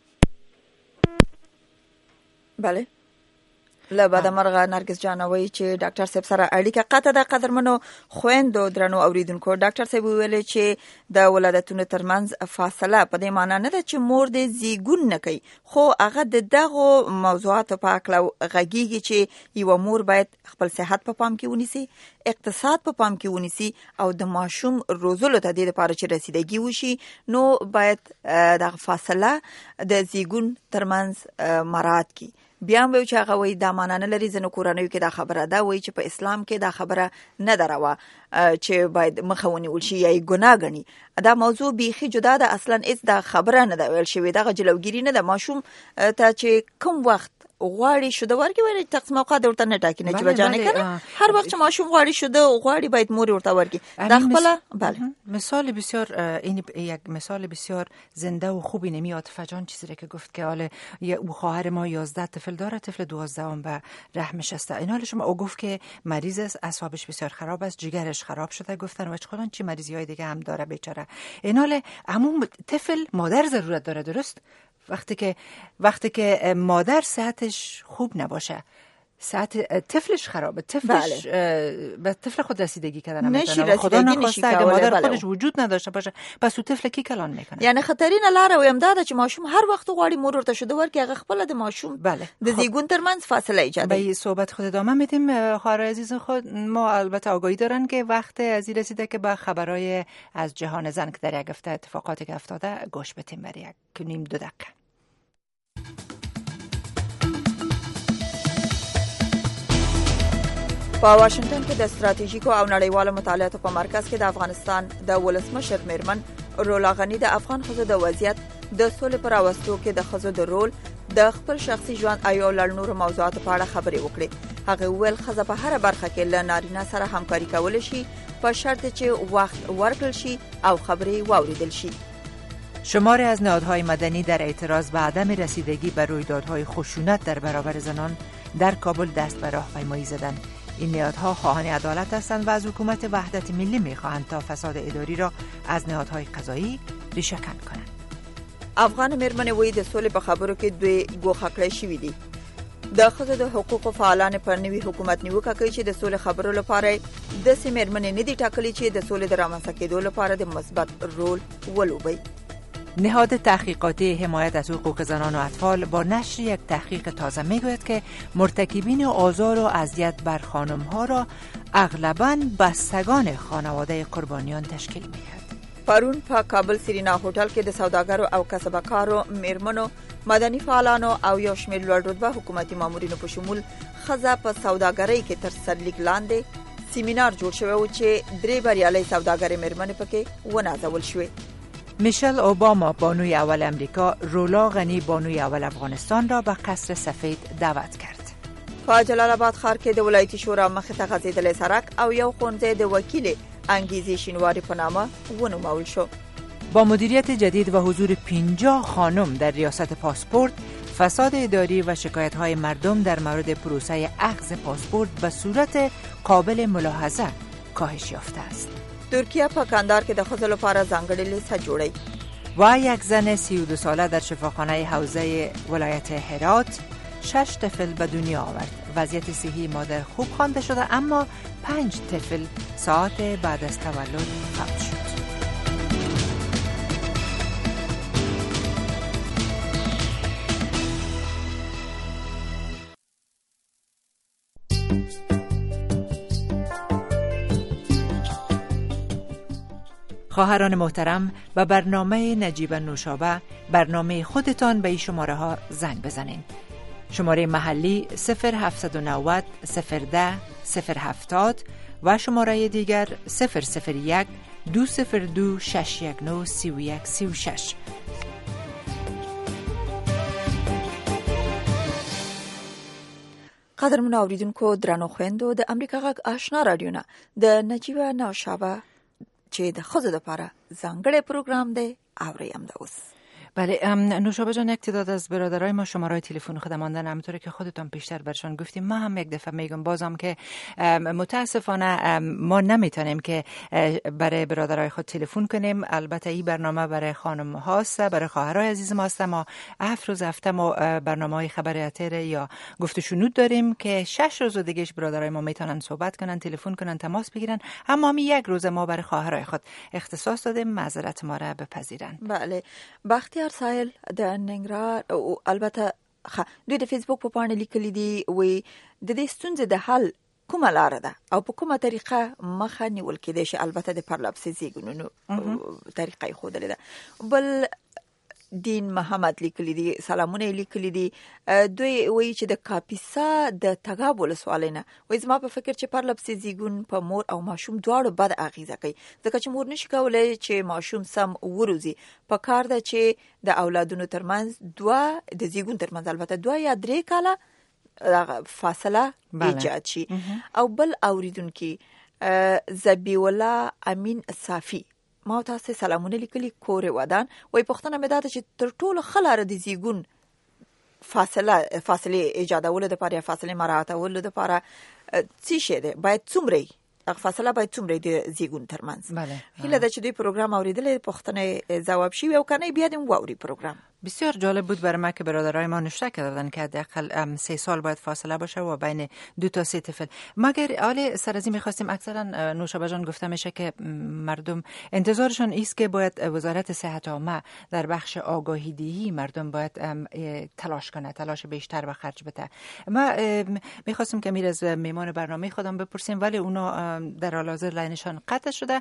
بله لباده مرغه نرگس جانوی چې ډاکټر صاحب سره اړیکه قطع ده. قدرمنو خويندو درنو اوریدونکو، ډاکټر صاحب ویل چې د ولادتونو ترمنځ فاصله په دې معنی نه ده چې مور دې زیګون نه کوي، خو هغه د دغه موضوعاتو په اړه غږیږي چې یو مور باید خپل صحت په پام کې ونیسي، اقتصاد په پام کې ونیسي او د ماشوم روزلو ته د لپاره چې رسیدګي وشي نو باید د فاصله د زیګون ترمنځ مراعات کی. بیا به چې هغه وای دا معنا نه لري، ځنه کورانیو کې دا خبره ده وای چې په اسلام کې دا خبره نه دروا. چې باید مخاوني ولشي یا ګناه غني. دا موضوع بیخي جدا ده، اصلا هیڅ دا خبره نه ده ویل شوې، دغه جلوګیری نه ده. ماشوم ته چې کوم وخت غواړي شوده ورکړي، وایي تقسیم اوقات ورته نه ټاکي نجیبه جان کنه، هر وخت چې ماشوم غواړي شوده غواړي باید مور ورته ورکړي. دا خپل بله مثال بسیار این یک مثال بسیار زنده و خوبی نمی عاطفه جان چیزی که گفت که حالا او خواهر ما 11 طفل داره، طفل 12 به رحمش است. این حال شما او گفت که مریض است، اعصابش بسیار خراب است، جگرش خراب شده، گفتن و خودن چی مریضی‌های دیگه هم داره بیچاره. این حال عموم طفل مادر ضرورت داره، درست؟ وقتی که مادر صحتش خوب نباشه، صحت طفلش خرابه، طفلش به طفل خود رسیدگی کردن نمیتونه، خدا نخواسته اگه مادر خودش وجود نداشته باشه پس تو طفل کی کلان میکنه. یعنی خطرین لاره ویم داده چې ماشوم هر وخت غواړي مور ورته شوده ورکړي، هغه خپل د ماشوم د زیږون ترمنځ فاصله ایجاد. به صحبت خود ادامه میدیم. خواهر عزیز خود ما البته آگاهی دارن که وقت از این رسیده که با خبرای از جهان زن که در یک هفته اتفاقاتی که افتاده گوش بدیم برای یک نیم دو دقیقه. په واشنگټن کې د ستراتیژیکو او نړیوالو مطالعاتو په مرکز کې د افغانستان د ولسمشر میرمن رولا غنی د افغان ښځو د وضعیت د سولې پر راوستو کې د ښځو د رول د خپل شخصي ژوند او لړ نورو موضوعاتو په اړه خبرې وکړې. هغه ویل ښځه په هر برخه کې له نارینه سره همکاري کول شي په شرط چې وخت ورکړل شي او خبرې واوریدل شي. شماری از نهادهای مدنی در اعتراض به عدم رسیدگی به رویدادهای خشونت در برابر زنان در کابل دست به راهپیمایی زدند. این نهادها خواهان عدالت هستند و از حکومت وحدت ملی می‌خواهند تا فساد اداری را از نهادهای قضایی ریشه‌کن کنند. افغان میرمنې وایي د سولې په خبرو کې دوی ګوښه کړی شوي دي. د ښځو د حقوقو فعالان پر نوي حکومت نیوکه کوي چې د سولې خبرو لپاره داسې میرمنې نه دي ټاکلي چې د سولې د رامنځته کېدو لپاره د مثبت رول ولوبوي. نهاد تحقیقاتی حمایت از حقوق زنان و اطفال با نشر یک تحقیق تازه میگوید که مرتکبین آزار و اذیت بر خانم‌ها را اغلباً بستگان خانواده قربانیان تشکیل می‌دهد. پرون په کابل سرینا هوټل کې د سوداګرو او کسبکارو میرمنو، مدني فعالانو او یو شمېر لوړ رتبه حکومتي مامورینو په شمول ښځه په سوداګرۍ کې تر سرلیک لاندې سیمینار جوړ شوی و چې درې بریالۍ سوداګرې میرمنې پکې ونازول شوې. میشل اوباما بانوی اول امریکا رولا غنی بانوی اول افغانستان را به قصر سفید دعوت کرد. په جلال آباد ښار کې د ولایتي شورا مخې ته غځېدلی سړک او یو ښوونځی د وکیل انګیزې شینواري په نامه ونومول شو. با مدیریت جدید و حضور 50 خانم در ریاست پاسپورت، فساد اداری و شکایت‌های مردم در مورد پروسه اخذ پاسپورت به صورت قابل ملاحظه کاهش یافته است. ترکیه په کندهار کې د ښځو لپاره ځانګړې لیسه جوړی و یک زن 32 ساله در شفاخانه حوزه ولایت هرات 6 طفل به دنیا آورد. وضعیت صحی مادر خوب خوانده شده اما 5 طفل ساعت بعد از تولد فوت شد. خواهران محترم، به برنامه نجیبه نوشابه، برنامه خودتان به این شماره ها زنگ بزنین. شماره محلی 0790 010 070 و شماره دیگر 001 202 619 3136. قدرمن اوریدونکو درنو خويندو د امریکا غږ آشنا رادیو نه د نجیبه نوشابه چې د ښځو لپاره ځانګړی پروګرام دی اوریم دا اوس. بله نوشابه جان، یک تعداد از برادرای ما شماره تلفن خود ماندن، همونطوری که خودتون پیشتر برشان گفتیم. ما هم یک دفعه میگم بازم که متاسفانه ما نمیتونیم که برای برادرای خود تلفن کنیم. البته این برنامه برای خانم هاست، برای خواهرای عزیز ما است. ما 7 روز هفته ما برنامه‌های خبر اتر یا گفت و شنود داریم که 6 روز دیگهش برادرای ما میتونن صحبت کنن، تلفن کنن، تماس بگیرن. اما همین یک روز ما برای خواهرای خود اختصاص دادیم، معذرت ما را بپذیرن. بله، بختیار سایل د ننګرهار او البته دوی د فیسبوک په پاڼه لیکلي دي وي د دې ستونزې د حل کومه لار ده او په کومه طریقه مخه نیول کېدای شي. البته د پرلپسې زیږونونو طریقه یې ښودلې ده. بل دین محمد لیکلی دي، سلامونه لیکلی دي. دوی وایي چې د کاپیسا د تګاب ولسوالۍ نه وایي زما په فکر چې پرلپسې زیږون په مور او ماشوم دواړو بد اغیزه کوي، ځکه چې مور نشي کولای چې ماشوم سم وروزي. په کار ده چې د اولادونو ترمنځ د زیږون ترمنځ البته 2 یا 3 کاله فاصله ایجاد شي. او بل اوریدونکي زبی الله امین صافی ما تاسو سلامونه لیکلي کور ودان وای پښتنه مې داته چې تر ټولو خلاره د زیګون فاصله ایجادول د پاره فاصله مراعاتول د پاره څه شه ده باید څومره فاصله باید څومره د زیګون ترمنځ. هله د چې دوی پروګرام اوریدل پښتنه جواب شي او کنه بیا دیم ووري پروګرام. بسیار جالب بود برای ما که برادرای ما نوشته کردن که حداقل 3 سال باید فاصله باشه و بین 2 تا 3 طفل. مگر حالا سر از این می‌خواستیم اکثرا نوشابه جان گفته میشه که مردم انتظارشون است که باید وزارت صحت عامه در بخش آگاهی دهی مردم باید تلاش کنه، تلاش بیشتر و خرج بده. ما می‌خواستیم که میر از میمان برنامه خودم بپرسیم ولی اونا در حال حاضر لاینشان قطع شده.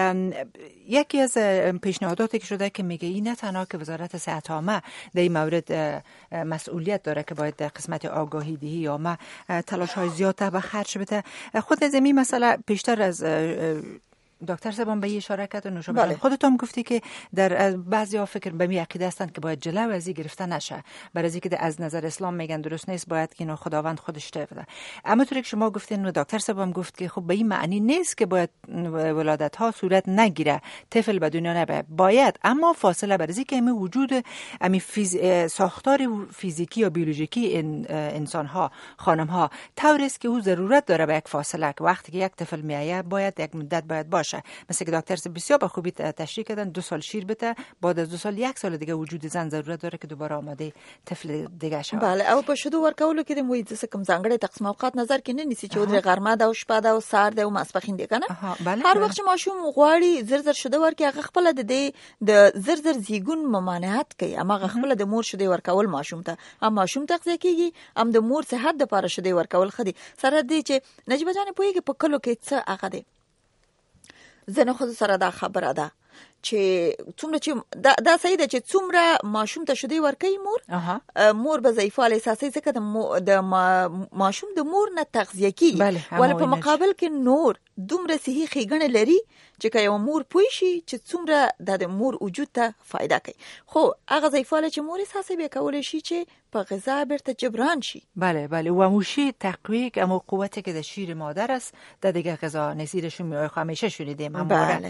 یکی از پیشنهاداتی که شده که میگه این نه تنها که وزارت صحت عامه در این مورد مسئولیت داره که باید در قسمت آگاهی دهی یا ما تلاش های زیادتر به خرج بده. خود از این مسئله بیشتر از دکتر سبان به اشاره کرد و نوشابه خودتون گفتی که در بعضی فکر به می عقیده هستند که باید جلو از این گرفته نشه، برای اینکه از نظر اسلام میگن درست نیست، باید که اینو خداوند خودش بده. اما طوری که شما گفتین و دکتر سبان گفت که خب به این معنی نیست که باید ولادت ها صورت نگیره، طفل به دنیا نبه، باید، اما فاصله برای اینکه می وجود امی ساختار فیزیکی یا بیولوژیکی انسان ها خانم ها طوری است که او ضرورت داره به یک فاصله که وقتی که یک طفل میایه باید یک مدت باید باشه. مثل که دکتر بسیار به خوبی تشریح کردن 2 سال شیر بده، بعد از 2 سال 1 سال دیگه وجود زن ضرورت داره که دوباره آماده طفل دیگه شه. بله او په شدو ورکولو کې د موي د سکم ځانګړي تقسیم اوقات نظر کې نه نیسی چې د غرمه دا او شپه دا او سار دا او ماسپخین دی کنه. هر وخت چې ماشوم غواړي زر شده ورکه هغه خپل د زر زیګون ممانعت کوي، اما هغه خپل د مور شده ورکول ماشوم ته اما ماشوم تغذیه کیږي ام د مور صحت د لپاره شده ورکول خدي سره دی چې نجيبه جان پويږي په کلو کې څه هغه دی. زنه خود سره دا خبره ده چې څومره چې دا صحیح ده چې څومره ماشوم ته شوده ورکوي مور به ضعیفاله احساسي ځکه د ماشوم د مور نه تغذیه کیږي، ول په مقابل کې نور دومره صحي خېګنه لري چې که یو مور پوي شي چې څومره د مور وجود ته فایده کوي، خو هغه ضعیفاله چې مور احساسي به کولای شي چې په غذا برته جبران شي. بله و موشی تقویه اما قوتی که در شیر مادر است در دیگه غذا نصیرشون میای همیشه شنیدیم. بله.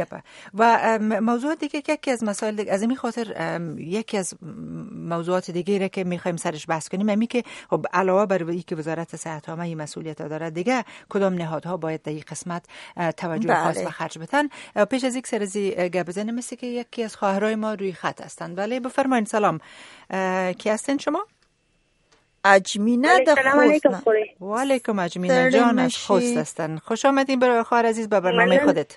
و موضوع دیگه که یکی از مسائل دیگه از این خاطر یکی از موضوعات دیگه که میخوایم سرش بحث کنیم همین که خب علاوه بر اینکه وزارت صحت عامه این مسئولیت داره دیگه کدام نهادها باید در این قسمت توجه خاص به خرج بدن. پیش از یک سرزی گپ بزنیم مثل که یکی از خواهرای ما روی خط هستند. بله بفرمایید. سلام، کی هستین شما؟ اجمینه د خوست. و علیکم اجمینه جان از خوست هستن. خوش آمدین برای خواهر عزیز به برنامه خودت.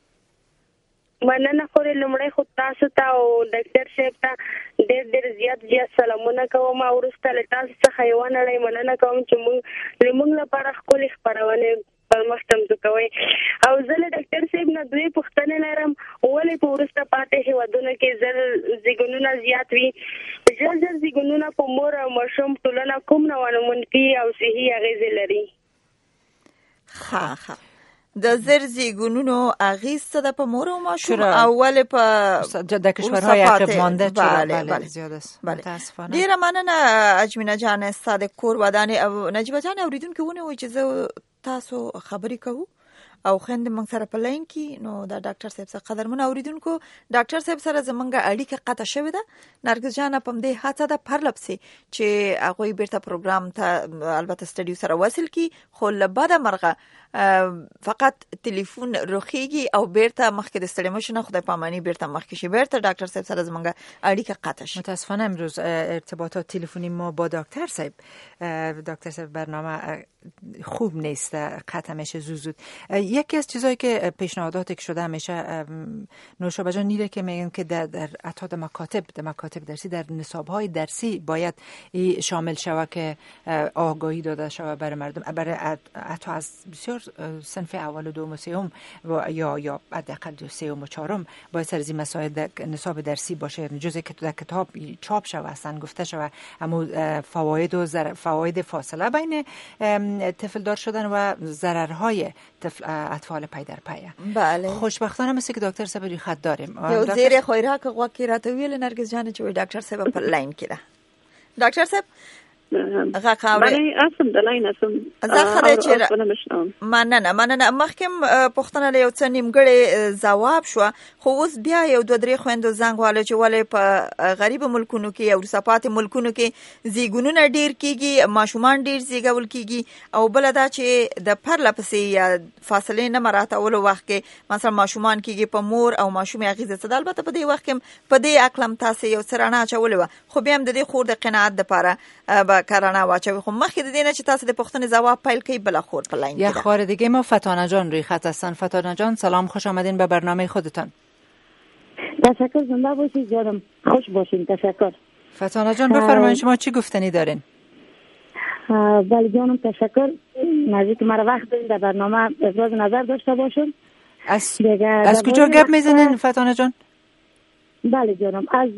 مننه خوري لمړی خو تاسو ته او ډاکټر صاحب ته ډېر زیات سلامونه کوم او ورسته له تاسو څخه یو نړۍ مننه کوم چې موږ لپاره خپل خبرونه پرمختم کوي او زه له ډاکټر صاحب نه دوی پوښتنه لرم ولې په ورسته پاتې هیوادونو کې زیږونونه زیات وي، زر زیږونونه په مور او ماشوم ټولنه کوم نه منفي او صحي اغیزې لري؟ ها د زر زیګونونو اغیز څه د په مور او ماشوم اول په د کشورهای عقب مانده بله زیاد است. متاسفانه ډیره مننه اجمینه جان ستاسو کور ودانې او نجيبه جان اوریدونکو ونه چې زه تاسو خبرې کوو او خويند موږ سره په لاین کې نو دا ډاکټر صاحب څخه قدرمن اوریدونکو ډاکټر صاحب سره زمونږه اړیکه قطع شوې ده. نرګس جان په دې هڅه ده پرلپسې چې هغه بیرته پروګرام ته البته سټډیو سره وصل کی خو لباده مرغه فقط تلیفون روخیږي او بیرته مخکې د ستړي مشنه خدای پامانی بیرته مخکې شي بیرته ډاکټر صاحب سره زمونږه اړیکه قطع شي. متاسفانه امروز ارتباطات تلفنی ما با دکتر صاحب برنامه خوب نیست، قطع میشه زود. یکی از چیزایی که پیشنهاداتی که شده همیشه نوشابه جان نیره که میگن که در حتی در مکاتب درسی، در نصاب‌های درسی باید این شامل شود که آگاهی داده شود برای مردم، برای حتی از بسیار صنف اول و دوم و سوم یا حداقل سوم و چهارم باید سر از این مسائل در نصاب درسی باشه، جزئی که در کتاب چاپ شود اصلا گفته شود، اما فواید فاصله بین طفل دار شدن و ضررهای اطفال پی در پیه. بله. خوشبختانه مثل که دکتر صاحب خط داریم. یو زیر خویره که غوکی را تو ویل نرگس جان چې ډاکټر صاحب په لاین کې ده. ډاکټر صاحب بله اسم دلاین اسم زخه چې مننه مخکم پښتنه یو څه نیمګړی ځواب شو، خو اوس بیا یو دوه درې خويندو زنګ واله چې ولې په غریب ملکونو کې او صفات ملکونو کې زیګونونه ډیر کیږي، ماشومان ډیر زیګول کیږي، او بل دا چې د پرله پسې یا فاصله نه مراتول وخت کې مثلا ماشومان کیږي په مور او ماشوم اغیزه څه، البته په دې وخت کې په دې اقلم تاسو یو سرانه چولې و، خو بیا هم د دې خور د قناعت لپاره کارانه واچوي. خب مخکې د دې نه چې تاسو د پښتنې جواب پیل کړئ بل خور په لاین کې یه خور دیگه ما فتانه جان روی خط هستن. فتانه جان سلام، خوش آمدین به برنامه خودتان. تشکر، زنده باشید جانم، خوش باشین. تشکر. فتانه جان بفرمایید شما چی گفتنی دارین؟ بله جانم تشکر، نزدیک مرا وقت دارید در برنامه ابراز نظر داشته باشم. از کجا گپ میزنین فتانه جان؟ بله جانم از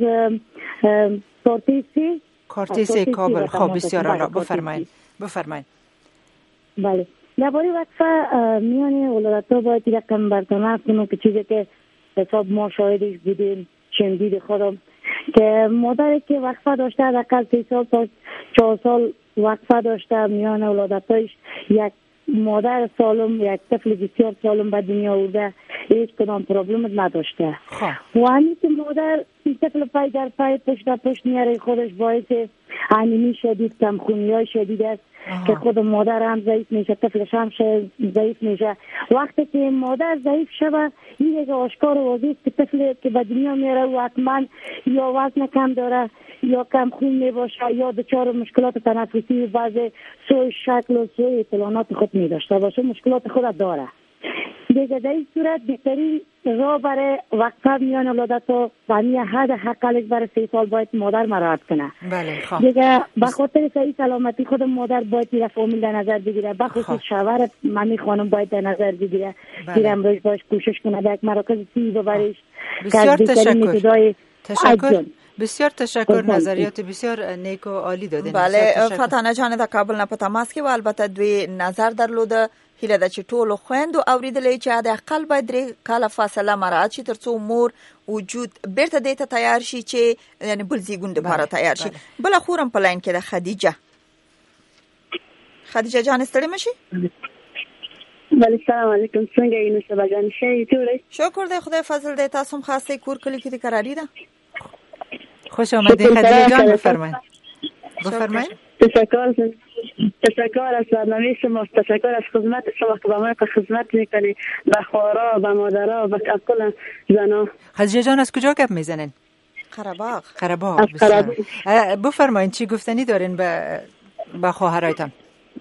کارتیسی کابل. خب بسیار عالی، بفرمایید. بله درباره وقفه میان ولادت‌ها باید رقم برطرف کنم که چیزی که حساب ما شاهدش بودیم شنیدید خودم که مادری که وقفه داشته حداقل 3 سال تا 4 سال وقفه داشته میان ولادت‌هاش، یک مادر سالم، یک طفل بسیار سالم به دنیا آورده، هیچ کدام پرابلم نداشته. و همین که مادر طفل پای در پای پشت میاره خودش باعث انیمی شدید، کمخونی‌های شدید است که خود مادر هم ضعیف میشه، طفلش هم ضعیف میشه. وقتی که مادر ضعیف شده این دیگه آشکار و واضح است که طفل که به دنیا میاره و حتما یا وزن کم داره یا کم خون میباشه یا دچار مشکلات تنفسی و بعض سوء شکل و سوء اطلاعات خود میداشته باشه، مشکلات خود داره. دیگه در این صورت بهترین راه برای وقفه میان ولادت‌ها و حداقل برای 3 سال باید مادر مراعات کنه. بله خب. دیگه به خاطر صحیح سلامتی خود مادر باید این فامیل در نظر بگیره، به خصوص شوهر مامی خانم باید در نظر بگیره. دیر امروز باش کوشش کنه در یک مراکز صحی ببریش. بسیار تشکر. بسیار تشکر، نظریات بسیار نیک و عالی دادین. بله فتانه جان د کابل نه په تماس کې و، البته دوی نظر درلوده هیله ده چې ټولو خويندو اوریدلې چې د اقل باید 3 کاله فاصله مراعات شي ترڅو مور وجود بیرته دې ته تیار شي چې یعنی بل زیګون لپاره تیار شي. بل خورم په لاین کې د خدیجه جان ستړي مشي. بله سلام علیکم، څنګه یې نوشابه جان؟ ښه جوړه؟ شکر دی خدای فضل دی. تاسو هم خاصه کور کلی کې قراری ده. خوش آمدید خدیجه جان، بفرمایید. تشکر از برنامه شما، تشکر از خدمت شما که با ما خدمت میکنی به خوارا، به مادرها، به کل زنا. خدیجه جان از کجا گپ میزنین؟ قره‌باغ. بفرمایید چی گفتنی دارین به خواهرایتان؟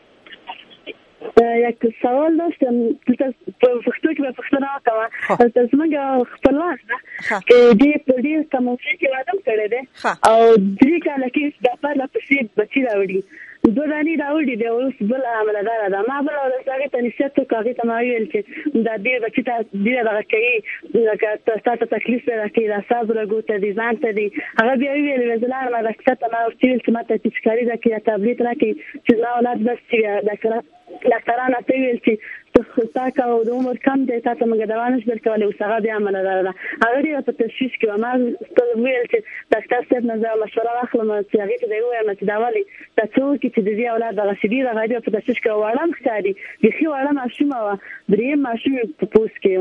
یک سوال داشتم پښتو کې به پښتنه وکړم. تاسو موږ خپلوان که دې تموسي کې وادم کړی دی او 3 کاله کې د پرله پسې بچی راوړي، 2 دانی راوړي دی، اوس بل عملدار ده. ما بل ورسره ته نشته تو کاغی ته ما ویل چې دا دې بچی ته دې دغه کوي لکه تاسو تکلیف راکړي، را صبر وګورئ دې ځان ته دی. هغه بیا ویل وزلار ما راکته ته ما ورته چې ماته تشکاری ده کې تابلیت راکړي چې ما اولاد بس چې ډاکټرانو ته ویل چې تاسو او د عمر کم دی، تاسو موږ دوانش درکولې او څنګه بیا عمل دره. هغه دې په تشویش کې ما ویل چې ډاکټر صاحب نظر مشوره واخلم چې هغه ته دی وایم چې دا ولې تاسو کې چې د دې اولاد دغه شدي هغه دې په تشویش کې وړم ښکاري بخي وړم ماشوم او درې ماشوم په پوس کې.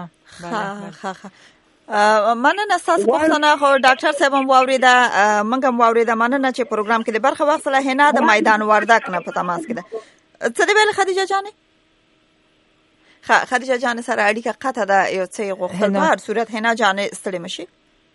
مننه تاسو پښتنه خو ډاکټر صاحب هم واوریده، موږ هم واوریده. مننه چې پروګرام کې د برخه واخله. هنا د میدان وردک نه په تماس کې ده. څه دی ویل خدیجه جان؟ خدیجه جان سره اړیکه قطع ده، یو څه غوښتل په هر صورت هنا جان ستړي مشي.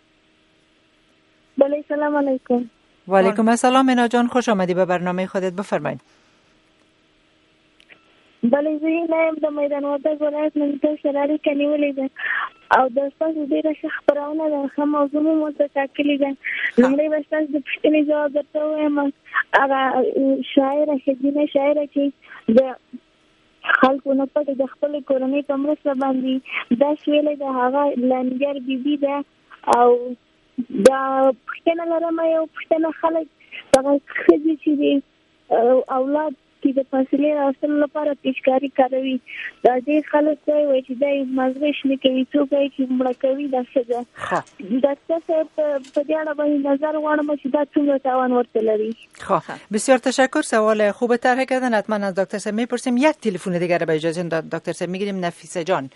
بله سلام علیکم. و علیکم السلام. هنا جان خوش آمدی به برنامه خودت، بفرمایید. بله زه نه د میدان وردګ ولایت نه تاسو لري کنيولې ده او د تاسو ډیره ښه خبرونه ده خو موضوع مو ته ټاکلې ده لومړی به تاسو د پښتني جواب درته وایم هغه شاعر خدینه شاعر چې د خلکو نه پټ د خپل کورنۍ په مرسته باندې دا شویلې د هغه لنګر بیبي ده او دا پښتنه لرم یو پښتنه خلک هغه خدي چې اولاد کې د فاصله راوستلو لپاره پیشکاری کوي دا دې خلک کوي چې دا مزغش نه کوي څوک چې مړ کوي دا څه ده دا څه په دې اړه باندې نظر غواړم چې دا څومره تاوان ورته لري. بسیار تشکر. سوال خوب طرح کردن. حتما از دکتر صاحب میپرسیم. یک تلفن دیگه به اجازه دکتر صاحب میگیریم. نفیسه جان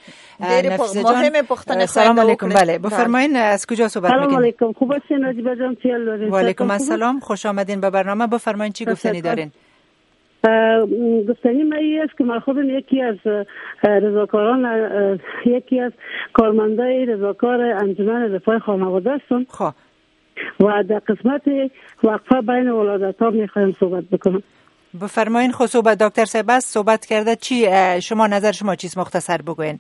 سلام علیکم. بله بفرمایید از کجا صحبت میکنید؟ سلام علیکم. خوب هستین نجیبه جان؟ و علیکم السلام. خوش آمدین به برنامه. بفرمایید چی گفتنی دارین؟ گفتنی من است که من خودم یکی از رضاکاران یکی از کارمندای رضاکار انجمن رفاه خانواده هستم و در قسمت وقفه بین ولادت‌ها میخوایم صحبت بکنم. بفرمایین. خب صحبت دکتر صاحب صحبت کرده. چی شما نظر شما چیست؟ مختصر بگوین.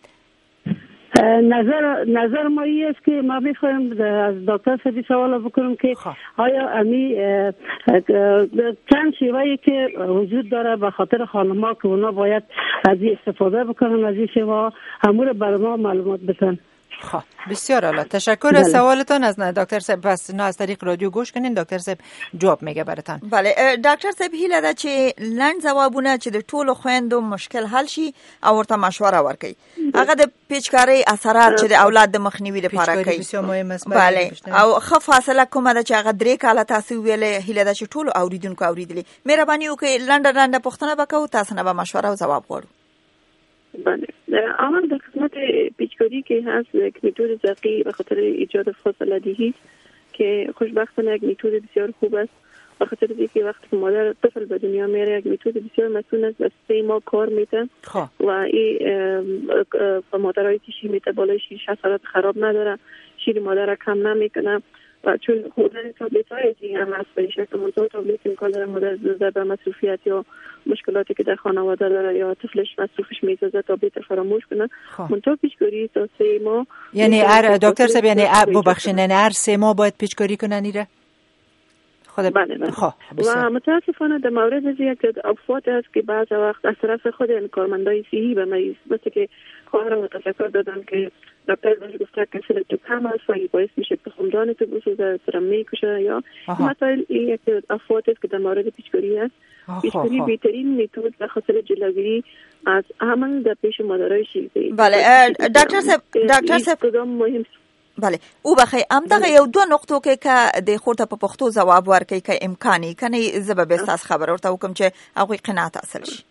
نظر ما این است که ما میخوایم از دکتر صاحب سوال بکنم که آیا امی چند شیوهی که وجود داره به خاطر خانم‌ها که اونا باید از این استفاده بکنن از این شیوه امور بر ما معلومات بدن. بسیار عالی. تشکر از سوالتون. از دکتر صاحب پس نه از طریق رادیو گوش کنین. دکتر صاحب جواب میگه براتون. بله دکتر صاحب هیله ده چې لاند جوابونه چې د ټولو خويندو مشکل حل شي او ورته مشوره ورکړي. هغه د پیچکاری اثرات چې د اولاد د مخنیوي لپاره کوي. بله او خو فاصله کومه ده چې هغه 3 کاله تاسو ویلې هیله ده چې ټولو اوریدونکو اوریدلې. مهرباني وکړئ لاند پوښتنه وکړو تاسو نه به مشوره او جواب غواړو. بله اول در قسمت پیچکاری که هست یک متد ذکی به خاطر ایجاد فاصله دهی که خوشبختانه یک متد بسیار خوب است به خاطر اینکه وقتی که مادر طفل به دنیا میاره یک متد بسیار مسئول است و 3 ماه کار میته و این به مادرای تیشی میته بالای 6 حشرات خراب نداره شیر مادر را کم نمیکنه و چون خوردن تابلت های دیگه هم هست به شکل منطقه تابلت امکان داره مادر در مصروفیت یا مشکلاتی که در خانواده داره یا طفلش مصروفش میزازه تابلت فراموش کنه منطقه پیچکاری تا 3 ماه. یعنی دکتر صاحب یعنی ببخشید یعنی هر 3 ماه باید پیچکاری کنن ایره؟ بله. و متاسفانه در مورد از یک افات است که بعض وقت از طرف خود کارمندای صحی به مریض مثل که خواهرم تذکر دادم که دکتر بهش گفته که سر تو کم است و این باعث میشه که خمدان تو بسوزه سر میکشه یا مثلا این یک افات است که در مورد پیچکاری است. پیچکاری بهترین متد به خاطر جلوگیری از حمل در پیش مادرای شیرده. بله دکتر صاحب کدام مهم. بله او بخی امدغه یو 2 نقطو کې که د خورته په پښتو جواب ورکړي که امکاني کنه زبه به تاسو خبر ورته وکم چې هغه قناعت حاصل شي.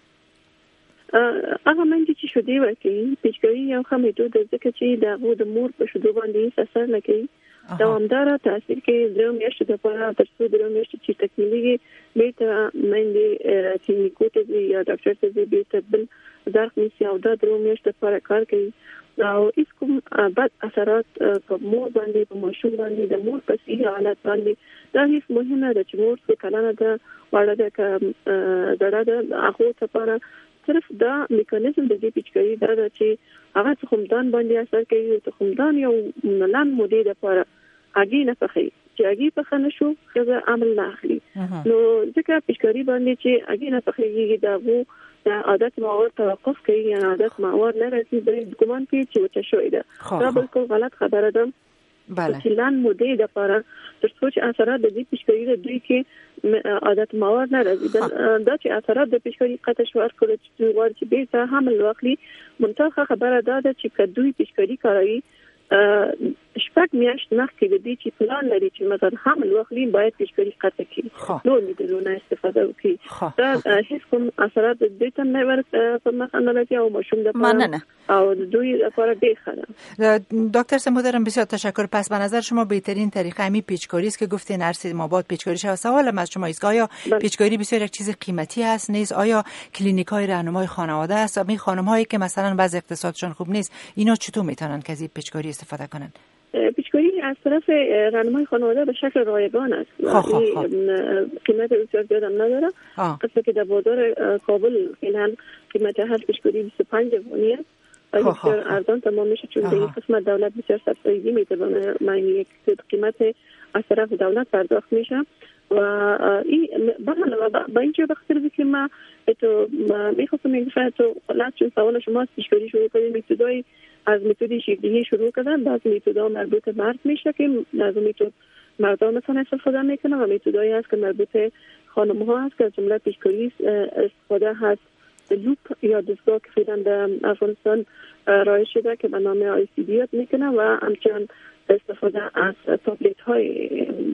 هغه منځ چې شودي ورکړي پیچکاری یو ښه میتود ده چې د د مور په شودو باندې اثر نه کوي دوامدار تاثیر کې درو میاشتې لپاره تر څو درو میاشتې چې تکمیلي بیت منډي کلینیکو ته یا ډاکټر ته بیت بل درخ نیسی او دا درو میاشتې لپاره کار کوي او هیڅ کوم بد اثرات په مور باندې په ماشوم باندې د مور په صحي حالت باندې دا هیڅ مهمه ده چې مور څه کلانه ده وړه ده د هغه لپاره صرف دا میکانیزم د دې پیچکاری دا ده چې هغه تخمدان باندې اثر کوي. تخمدان یو ملان مودې لپاره اگې نه پخې چې اگې پخ نه شو خزه عمل نه اخلي نو ځکه پیچکاری باندې چې اگې نه پخېږي دا وو عادت ماور توقف کوي یا عادت ماور نه راځي د ګمان کې چې وچه شوې ده دا بالکل غلط خبره ده. بله چې لان مودې لپاره تر څو چې اثرات د دې پیچکاری د دوی کې عادت ماور نه راځي دا چې اثرات د پیچکاری قطع شو ورکړي چې ورته به ته حمل واخلي منتخه خبره ده چې کدوې پیچکاری کوي شپږ میاشت مخکې د دې چې پلان لري چې مثلا حمل واخلي باید پیچکاری قطع کړي نو میدلونه استفاده وکړي دا هیڅ کوم اثرات د دې ته نه ورته په مخ نه لري او ماشوم د پاره او دوی لپاره بهتره. دکتر سمودرم بسیار تشکر. پس به نظر شما بهترین طریقه همین پیچکاری است که گفتین هر 3 ماه بعد پیچکاری شه. سوالم از شما است آیا پیچکاری بسیار یک چیز قیمتی است نیست؟ آیا کلینیک‌های راهنمای خانواده است؟ این خانم‌هایی که مثلا وضع اقتصادشون خوب نیست اینا چطور میتونن که از این پیچکاری استفاده کنن؟ پیشگویی از طرف راهنمای خانواده به شکل رایگان است. قیمت بسیار زیاد هم نداره. قصد که در بازار کابل فعلا قیمت هر پیشگویی 25 افغانی است. بسیار ارزان تمام میشه، چون به این قسمت دولت بسیار سبسیدی میده و یک قیمت از طرف دولت پرداخت میشه و این با اینجا بخاطر که ما تو میخواستم این دفعه تو خلاص چون سوال شما پیشگویی شروع کنیم میتودای از میتود شیردهی شروع کردن. بعضی میتودا مربوط به مرد میشه که از میتود مردان مثلا استفاده میکنن و میتودایی هست که مربوط خانم ها هست که از جمله پیشگویی استفاده هست لوپ یا دستگاه که فعلا در افغانستان رایج شده که به نام آیسیدی میکنه و همچنان استفاده از تابلت های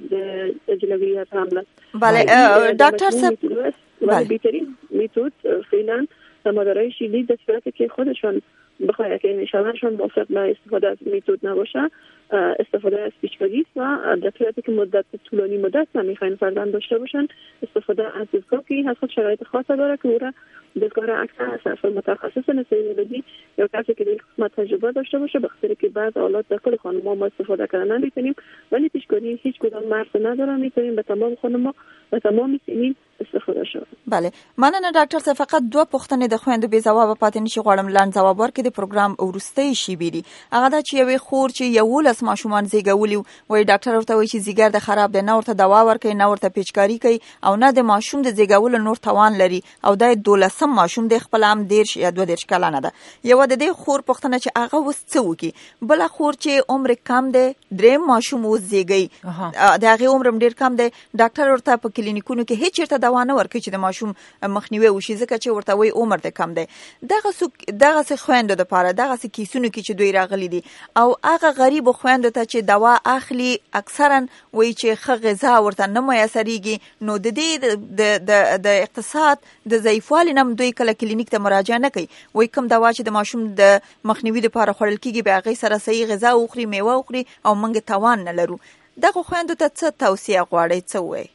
جلوگیری از حمل است. بله دکتر صاحب ولی بهترین میتود فعلا مادرای شیردهی در صورتی که خودشان بخواهد که شوهرشان موافق به استفاده از میتود نباشه استفاده از پیشگویی و در صورتی که مدت طولانی مدت نمیخواین فرزند داشته باشن استفاده از دستگاه که این خود شرایط خاصه داره که او را دستگاه را اکثر از متخصص نسایولوژی یا کسی که در قسمت تجربه داشته باشه بخاطر که بعض آلات در کل خانم‌ها ما استفاده کردن نمیتونیم ولی پیشگویی هیچ کدام مرد نداره میتونیم به تمام خانم‌ها و تمام سنین استفاده شود. بله مننه ډاکټر صاحب فقط دوه پوښتنې د خويندو به جواب پاتې نشي غواړم لاند جواب ورکړي د پروګرام ورستۍ شي بیري هغه دا چې یوې خور چې یو لس ماشومان زیږولي وای ډاکټر ورته وایي چې زیګر د خراب دی نه ورته دوا ورکړي نه ورته پیچکاری کوي او نه د ماشوم د زیږولو نور توان لري او د 12 ماشوم د خپل هم 10 یا 12 کلنه ده یو د دې خور پوښتنه چې هغه وس څه وکي بل خور چې عمر کم دی درې ماشوم و زیږي د هغه عمر ډیر کم دی ډاکټر ورته په کلینیکونو کې هیڅ چیرته دوا نه ورکړي چې د ماشوم مخنیوي وشي ځکه چې ورته وایي عمر د کم دی دغه څه خويندو د پاره دغه څه کیسونو کې چې دوی راغلي دي او هغه غریب خويندو ته چې دوا اخلي اکثرا وایي چې ښه غذا ورته نه میسرېږي نو د دې د اقتصاد د ضعیفوالي نم دوی کله کلینیک ته مراجعه نه کوي وایي کوم دوا چې د ماشوم د مخنیوي لپاره خوړل کیږي به هغه سره صحیح غذا وخوري میوه وخوري او موږ توان نه لرو دغه خويندو ته څه توصیه غواړئ څه وایي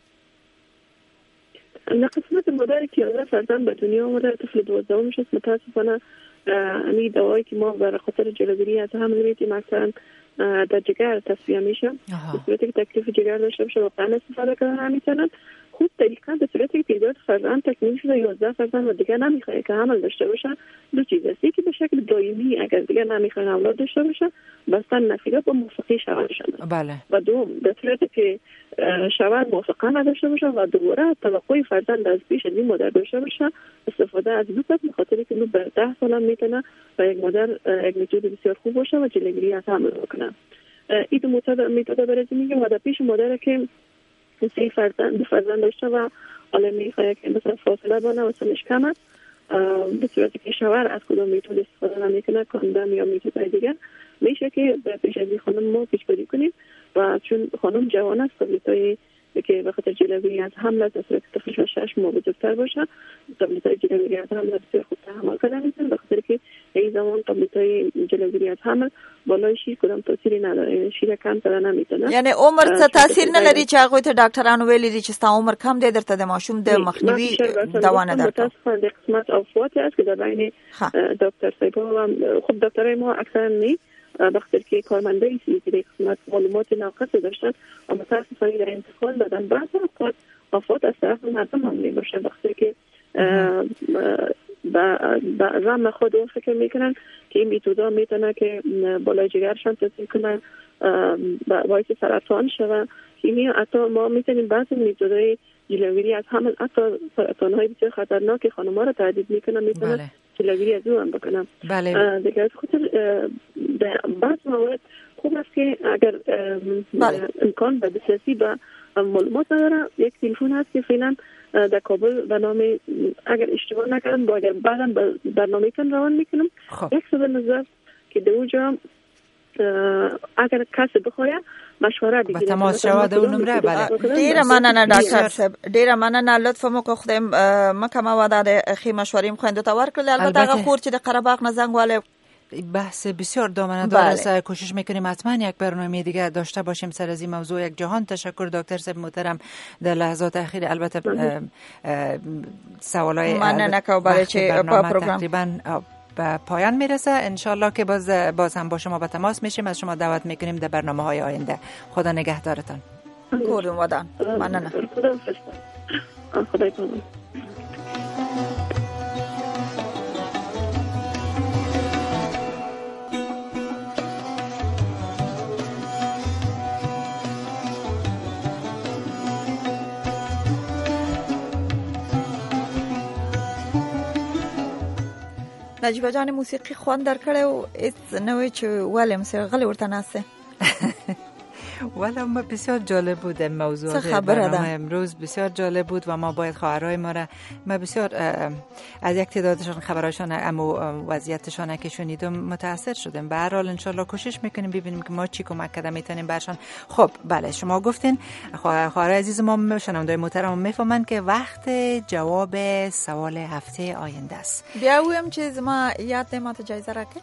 قسمت مادری که از فرزند به دنیا آمده طفل 12 شد متاسفانه امی دوایی که ما برای خاطر جلوگیری از حمل میتیم اکثرا در جگر تصفیه میشه به صورتی که تکلیف جگر داشته باشه واقعا استفاده کردن نمیتونن خود طریقا به صورتی که پیدایت فرزند تکمیل شده 11 فرزند و دیگر نمیخواه که حمل داشته باشه دو چیز است یکی به شکل دائمی اگر دیگر نمیخواه اولاد داشته باشه بستن نفیده با موافقه شوهرشان بله و دوم به صورتی که شوهر موافقه نداشته باشه و دوباره توقع فرزند از پیش از این مادر داشته باشه استفاده از لوپ به خاطر که لوپ بر 10 سال هم میتونه و یک مادر یک میتود بسیار خوب باشه و جلوگیری از حمل بکنه این میتود برای میگم و در پیش مادر که سه فرزند داشته و حالا میخواه که مثلا فاصله بانه و سنش کم است به صورتی که شوهر از کدام میتود استفاده نمیکنه کاندوم یا میتود دیگر میشه که به پیش از این خانم ما پیشگیری کنیم و چون خانم جوان است تابلت‌های که به خاطر جلوگیری از حمل از صورت طفلش 6 ماه بزرگتر باشه تابلت‌های جلوگیری از حمل بسیار خوب تحمل کردن میتونن به خاطر که این زمان تابلت‌های جلوگیری از حمل بالای شیر کدام تاثیری نداره یعنی شیر کم کردن نمیتونه یعنی عمر څه تاثیر نه لري چې هغه ته ډاکټرانو ویلي دي چې ستا عمر کم دی درته د ماشوم د مخنیوي دوا نه درته متاسفانه قسمت افواتی است که در بین دکتر صاحب‌ها و خب دکترای ما اکثرا نه بخاطر که کارمندایی که در قسمت معلومات ناقص داشتن و متاسفانه در انتقال دادن بعض اوقات افات از طرف مردم هم میباشه بخاطر که با رم خود اون فکر میکنن که این میتودا میتونه که بالای جگرشان تاثیر کنه باعث سرطان شوه این حتی ما میتونیم بعضی میتودای جلوگیری از حمل حتی سرطان‌های بسیار خطرناک خانم‌ها را تهدید میکنه میتونه جلوگیری از اون بکنم دیگه از خاطر بعض موارد خوب است که اگر امکان به دسترسی به معلومات نداره یک تلفن هست که فعلا در کابل به نام اگر اشتباه نکردم با اگر بعدا برنامه کن روان میکنم 119 که در اونجا اگر کسی بخواه مشوره بگیره تماس شود اون نمره بله ډیره مننه ډاکټر صاحب ډیره مننه لطفا مو کو خدای مکمه وعده د خې مشورې خويندو ته ورکړل البته هغه خور چې د قره باغ نه زنګ واله بحث بسیار دامنه داره کوشش میکنیم حتما یک برنامه دیگه داشته باشیم سر از این موضوع یک جهان تشکر دکتر صاحب محترم در لحظات اخیر البته سوالای مننه که برای چه پروگرام تقریبا به پایان میرسه. انشالله که باز هم با شما به تماس میشیم، از شما دعوت میکنیم در برنامه‌های آینده. خدا نگهدارتان. گورم ودان. ممنونم. خدای پناه. نجیبه جان موسیقی خوان در کړه او اس نوې چې ولې موسیقي غلې ورته ناسه ولی ما بسیار جالب بود موضوع برنامه امروز بسیار جالب بود و ما باید خواهرای ما را ما بسیار از یک تعدادشان خبراشان اما وضعیتشان که شنیدم متاثر شدیم. به هر حال ان شاء الله کوشش میکنیم ببینیم که ما چی کمک کنیم میتونیم برشان. خب بله شما گفتین خواهرای عزیز ما شنوندای محترم میفهمن که وقت جواب سوال هفته آینده است. بیا ویم چیز ما یاد ما ته جایزه راکه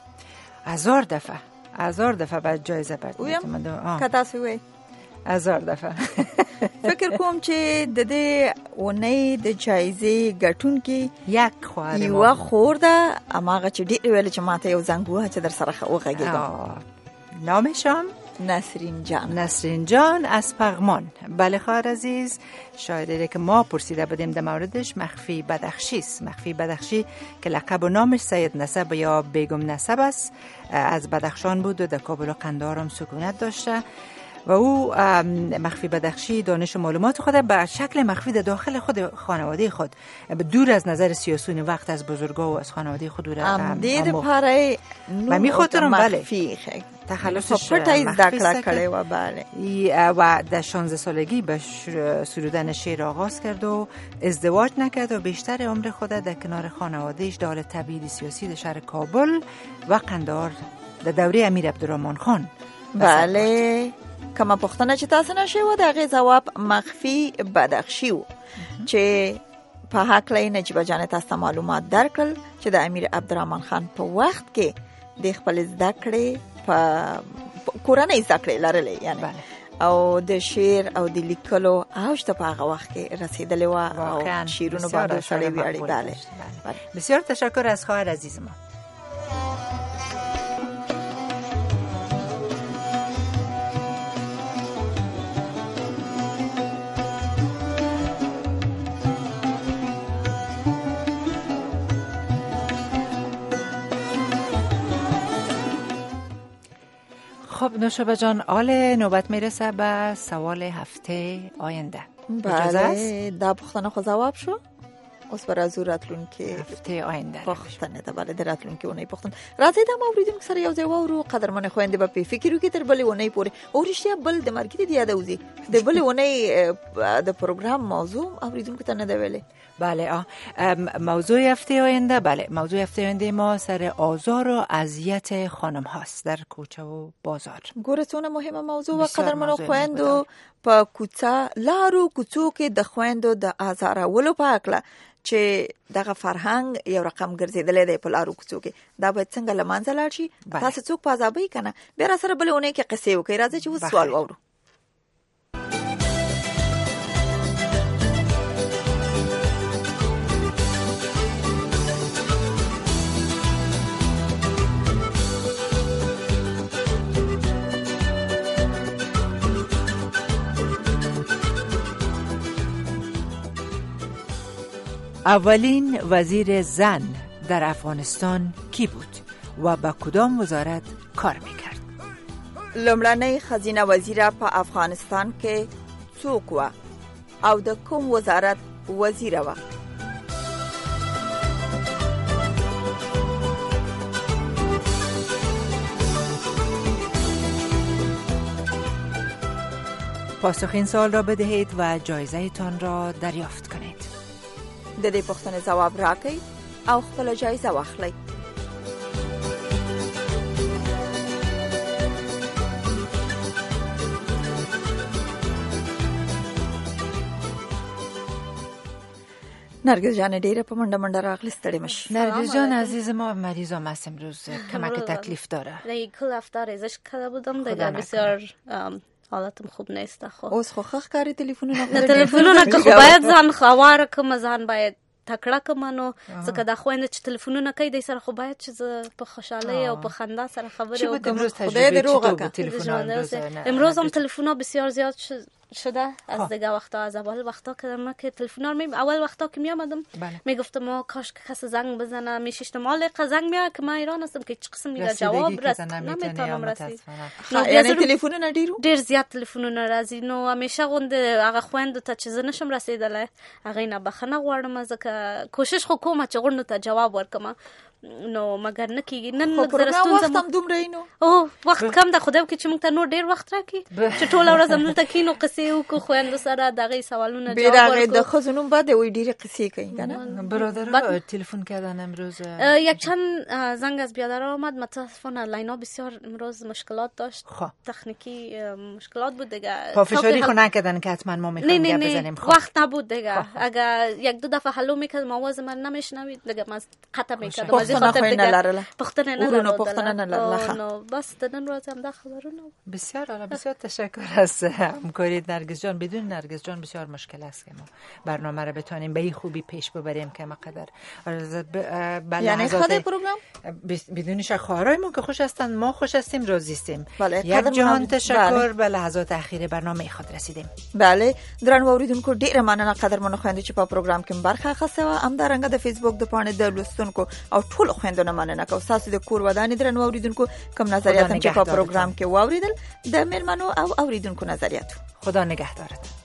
1000 دفعه بعد جایزه پرتیم کتا سوی 1000 دفعه فکر کوم چې د دې ونې د جایزې ګټونکي یک خواهر یو خورده اماغه چې ډېر ویل چې ماته یو زنګ چې در سره وغږیږم. نامشان نسرین جان از پغمان. بله خواهر عزیز، شاعری که ما پرسیده بودیم در موردش مخفی بدخشی است. مخفی بدخشی که لقب و نامش سید نسب یا بیگم نسب است، از بدخشان بود و در کابل و قندهار هم سکونت داشته و او مخفی بدخشی دانش و معلومات خود به شکل مخفی در داخل خود خانواده خود دور از نظر سیاسیون وقت از بزرگا و از خانواده خود دور دید پاره و می خاطرم بله تخلصش مخفی کرده و بله و در 16 سالگی به سرودن شعر آغاز کرد و ازدواج نکرد و بیشتر عمر خود در کنار خانوادهش در حال تبعید سیاسی در شهر کابل و قندهار در دوره امیر عبدالرحمن خان. بله کما پختنه چې تاسو نشئ و دغه جواب مخفی بدخشی و چې په حق لای نجیبه جان تاسو معلومات درکړل چې د امیر عبدالرحمن خان په وخت کې د خپل زده کړې په کورنۍ زده کړې لرلې یعنی او د شعر او د لیکلو اوج ته په هغه وخت کې رسیدلې و او شعرونه باندې سره ویاړي. بله بسیار تشکر از خواهر عزیز ما. خب نوشابه جان، آل نوبت میرسه به سوال هفته آینده. بله دا پختنه خو جواب شو. اوس بر از راتلون کې هفته آینده پختنه ته بله دراتلون کې ونی پختن راځي دا موریدم سره یو ځای وورو قدرمن خويندې په فکر کې تر بلې ونی پورې او رښتیا بل د مارکیټ دی یادوزي د بلې ونی د پروګرام موضوع اوریدم کې ته نه دی ویلې. بله موضوع هفته آینده موضوع هفته آینده ما سر آزار و اذیت خانم هاست در کوچه و بازار. ګورڅونه مهمه موضوع و قدرمن خويندو په کوڅه لارو کوڅو کې د خويندو د آزارولو په اړه چې دغه فرهنګ یو رقم ګرځیدلې دی په لارو کوڅو کې دا به څنګه لمانځل لاړ شي. تاسو څوک پازابې کنه بیا را سره بلونه کې قصې وکړي. راځي چې وس سوال وورو. اولین وزیر زن در افغانستان کی بود و با کدام وزارت کار میکرد؟ لومړنۍ خزینه وزیره په افغانستان کې څوک و او د کوم وزارت وزیره و؟ پاسخ این سوال را بدهید و جایزه تان را دریافت کنید. د دې پوښتنې جواب راکړئ او خپل جایزه واخلئ. نرگس جان ډیره په منډه منډه راغلی ستړي مش. نرگس جان عزیز ما مریض هم است امروز کمک تکلیف داره. کل هفته ریزش کرده بودم دیگه بسیار حالتم خوب نیست. خب اوس خو خخ کاری تلفنونه که خب باید زن خواره که زن باید تکړه کمنو ځکه دا خويند چې تلیفونونه کوي د سره خو باید چې په خوشحالي او په خندا سره خبرې وکړو. خدای دې روغه کړي. امروز هم تلفن‌ها بسیار زیاد شده از دیگه وقتا، از اول وقتا که تلفن‌ها اول وقتا که میامدم میگفتم کاش که کس زنگ بزنه، میشیشتم حالا زنگ میاد که من ایران هستم که چه قسم میگه جواب نمیتونم رسید. یعنی تلفنونه ډیر زیات تلفنونه راځي نو همیشه غوند هغه خويند ته چې نشم رسیدله هغه نه بخنه غواړم ځکه کوشش خو کوم چې غوند ته جواب ورکم نو مگر نه کیږي. نن درستون زم دومره اینو او وخت کم د خدای کې چې موږ ته نور ډیر وخت راکې چې ټول ورځ هم دلته کینو قصې وکړو خويند سره دغه سوالونه جواب ورکړو. د خزونم بعد وی ډیره قصې کوي کنه. برادر تلفن کردن امروز یک چند زنگ از بیادر آمد، متاسفانه لاینا بسیار امروز مشکلات داشت، تکنیکی مشکلات بود دیگه. پافشاری خو نکردن که حتما ما میخوایم گپ بزنیم. وقت نبود دیگه. اگر یک دو دفعه حلو میکردم آواز من نمیشنوید دیگه من قطع میکردم. از این خاطر دیگه پختنه ندارم. بس دادن روز هم ده خبرونه. بسیار تشکر از همکاری نرگس جان. بدون نرگس جان بسیار مشکل است که ما برنامه رو بتونیم به این خوبی پیش ببریم که ما قدر یعنی خود پروگرام بدون شک خواهرایمون که خوش هستن، ما خوش هستیم، راضی هستیم. یک جهان تشکر. به لحظات اخیر برنامه خود رسیدیم. بله درن اوریدونکو ډیره مننه قدرمنو خويندو چې په پروګرام کې برخه اخیسته و. هم درنګ د فیسبوک د پاڼې د لوستونکو او ټول خويندونو مننه کوم. تاسو د کور ودانې درن اوریدونکو کوم نظریات چې په پروګرام کې واوریدل د مېرمنو او اوریدونکو نظریات. خدا نگهدارت.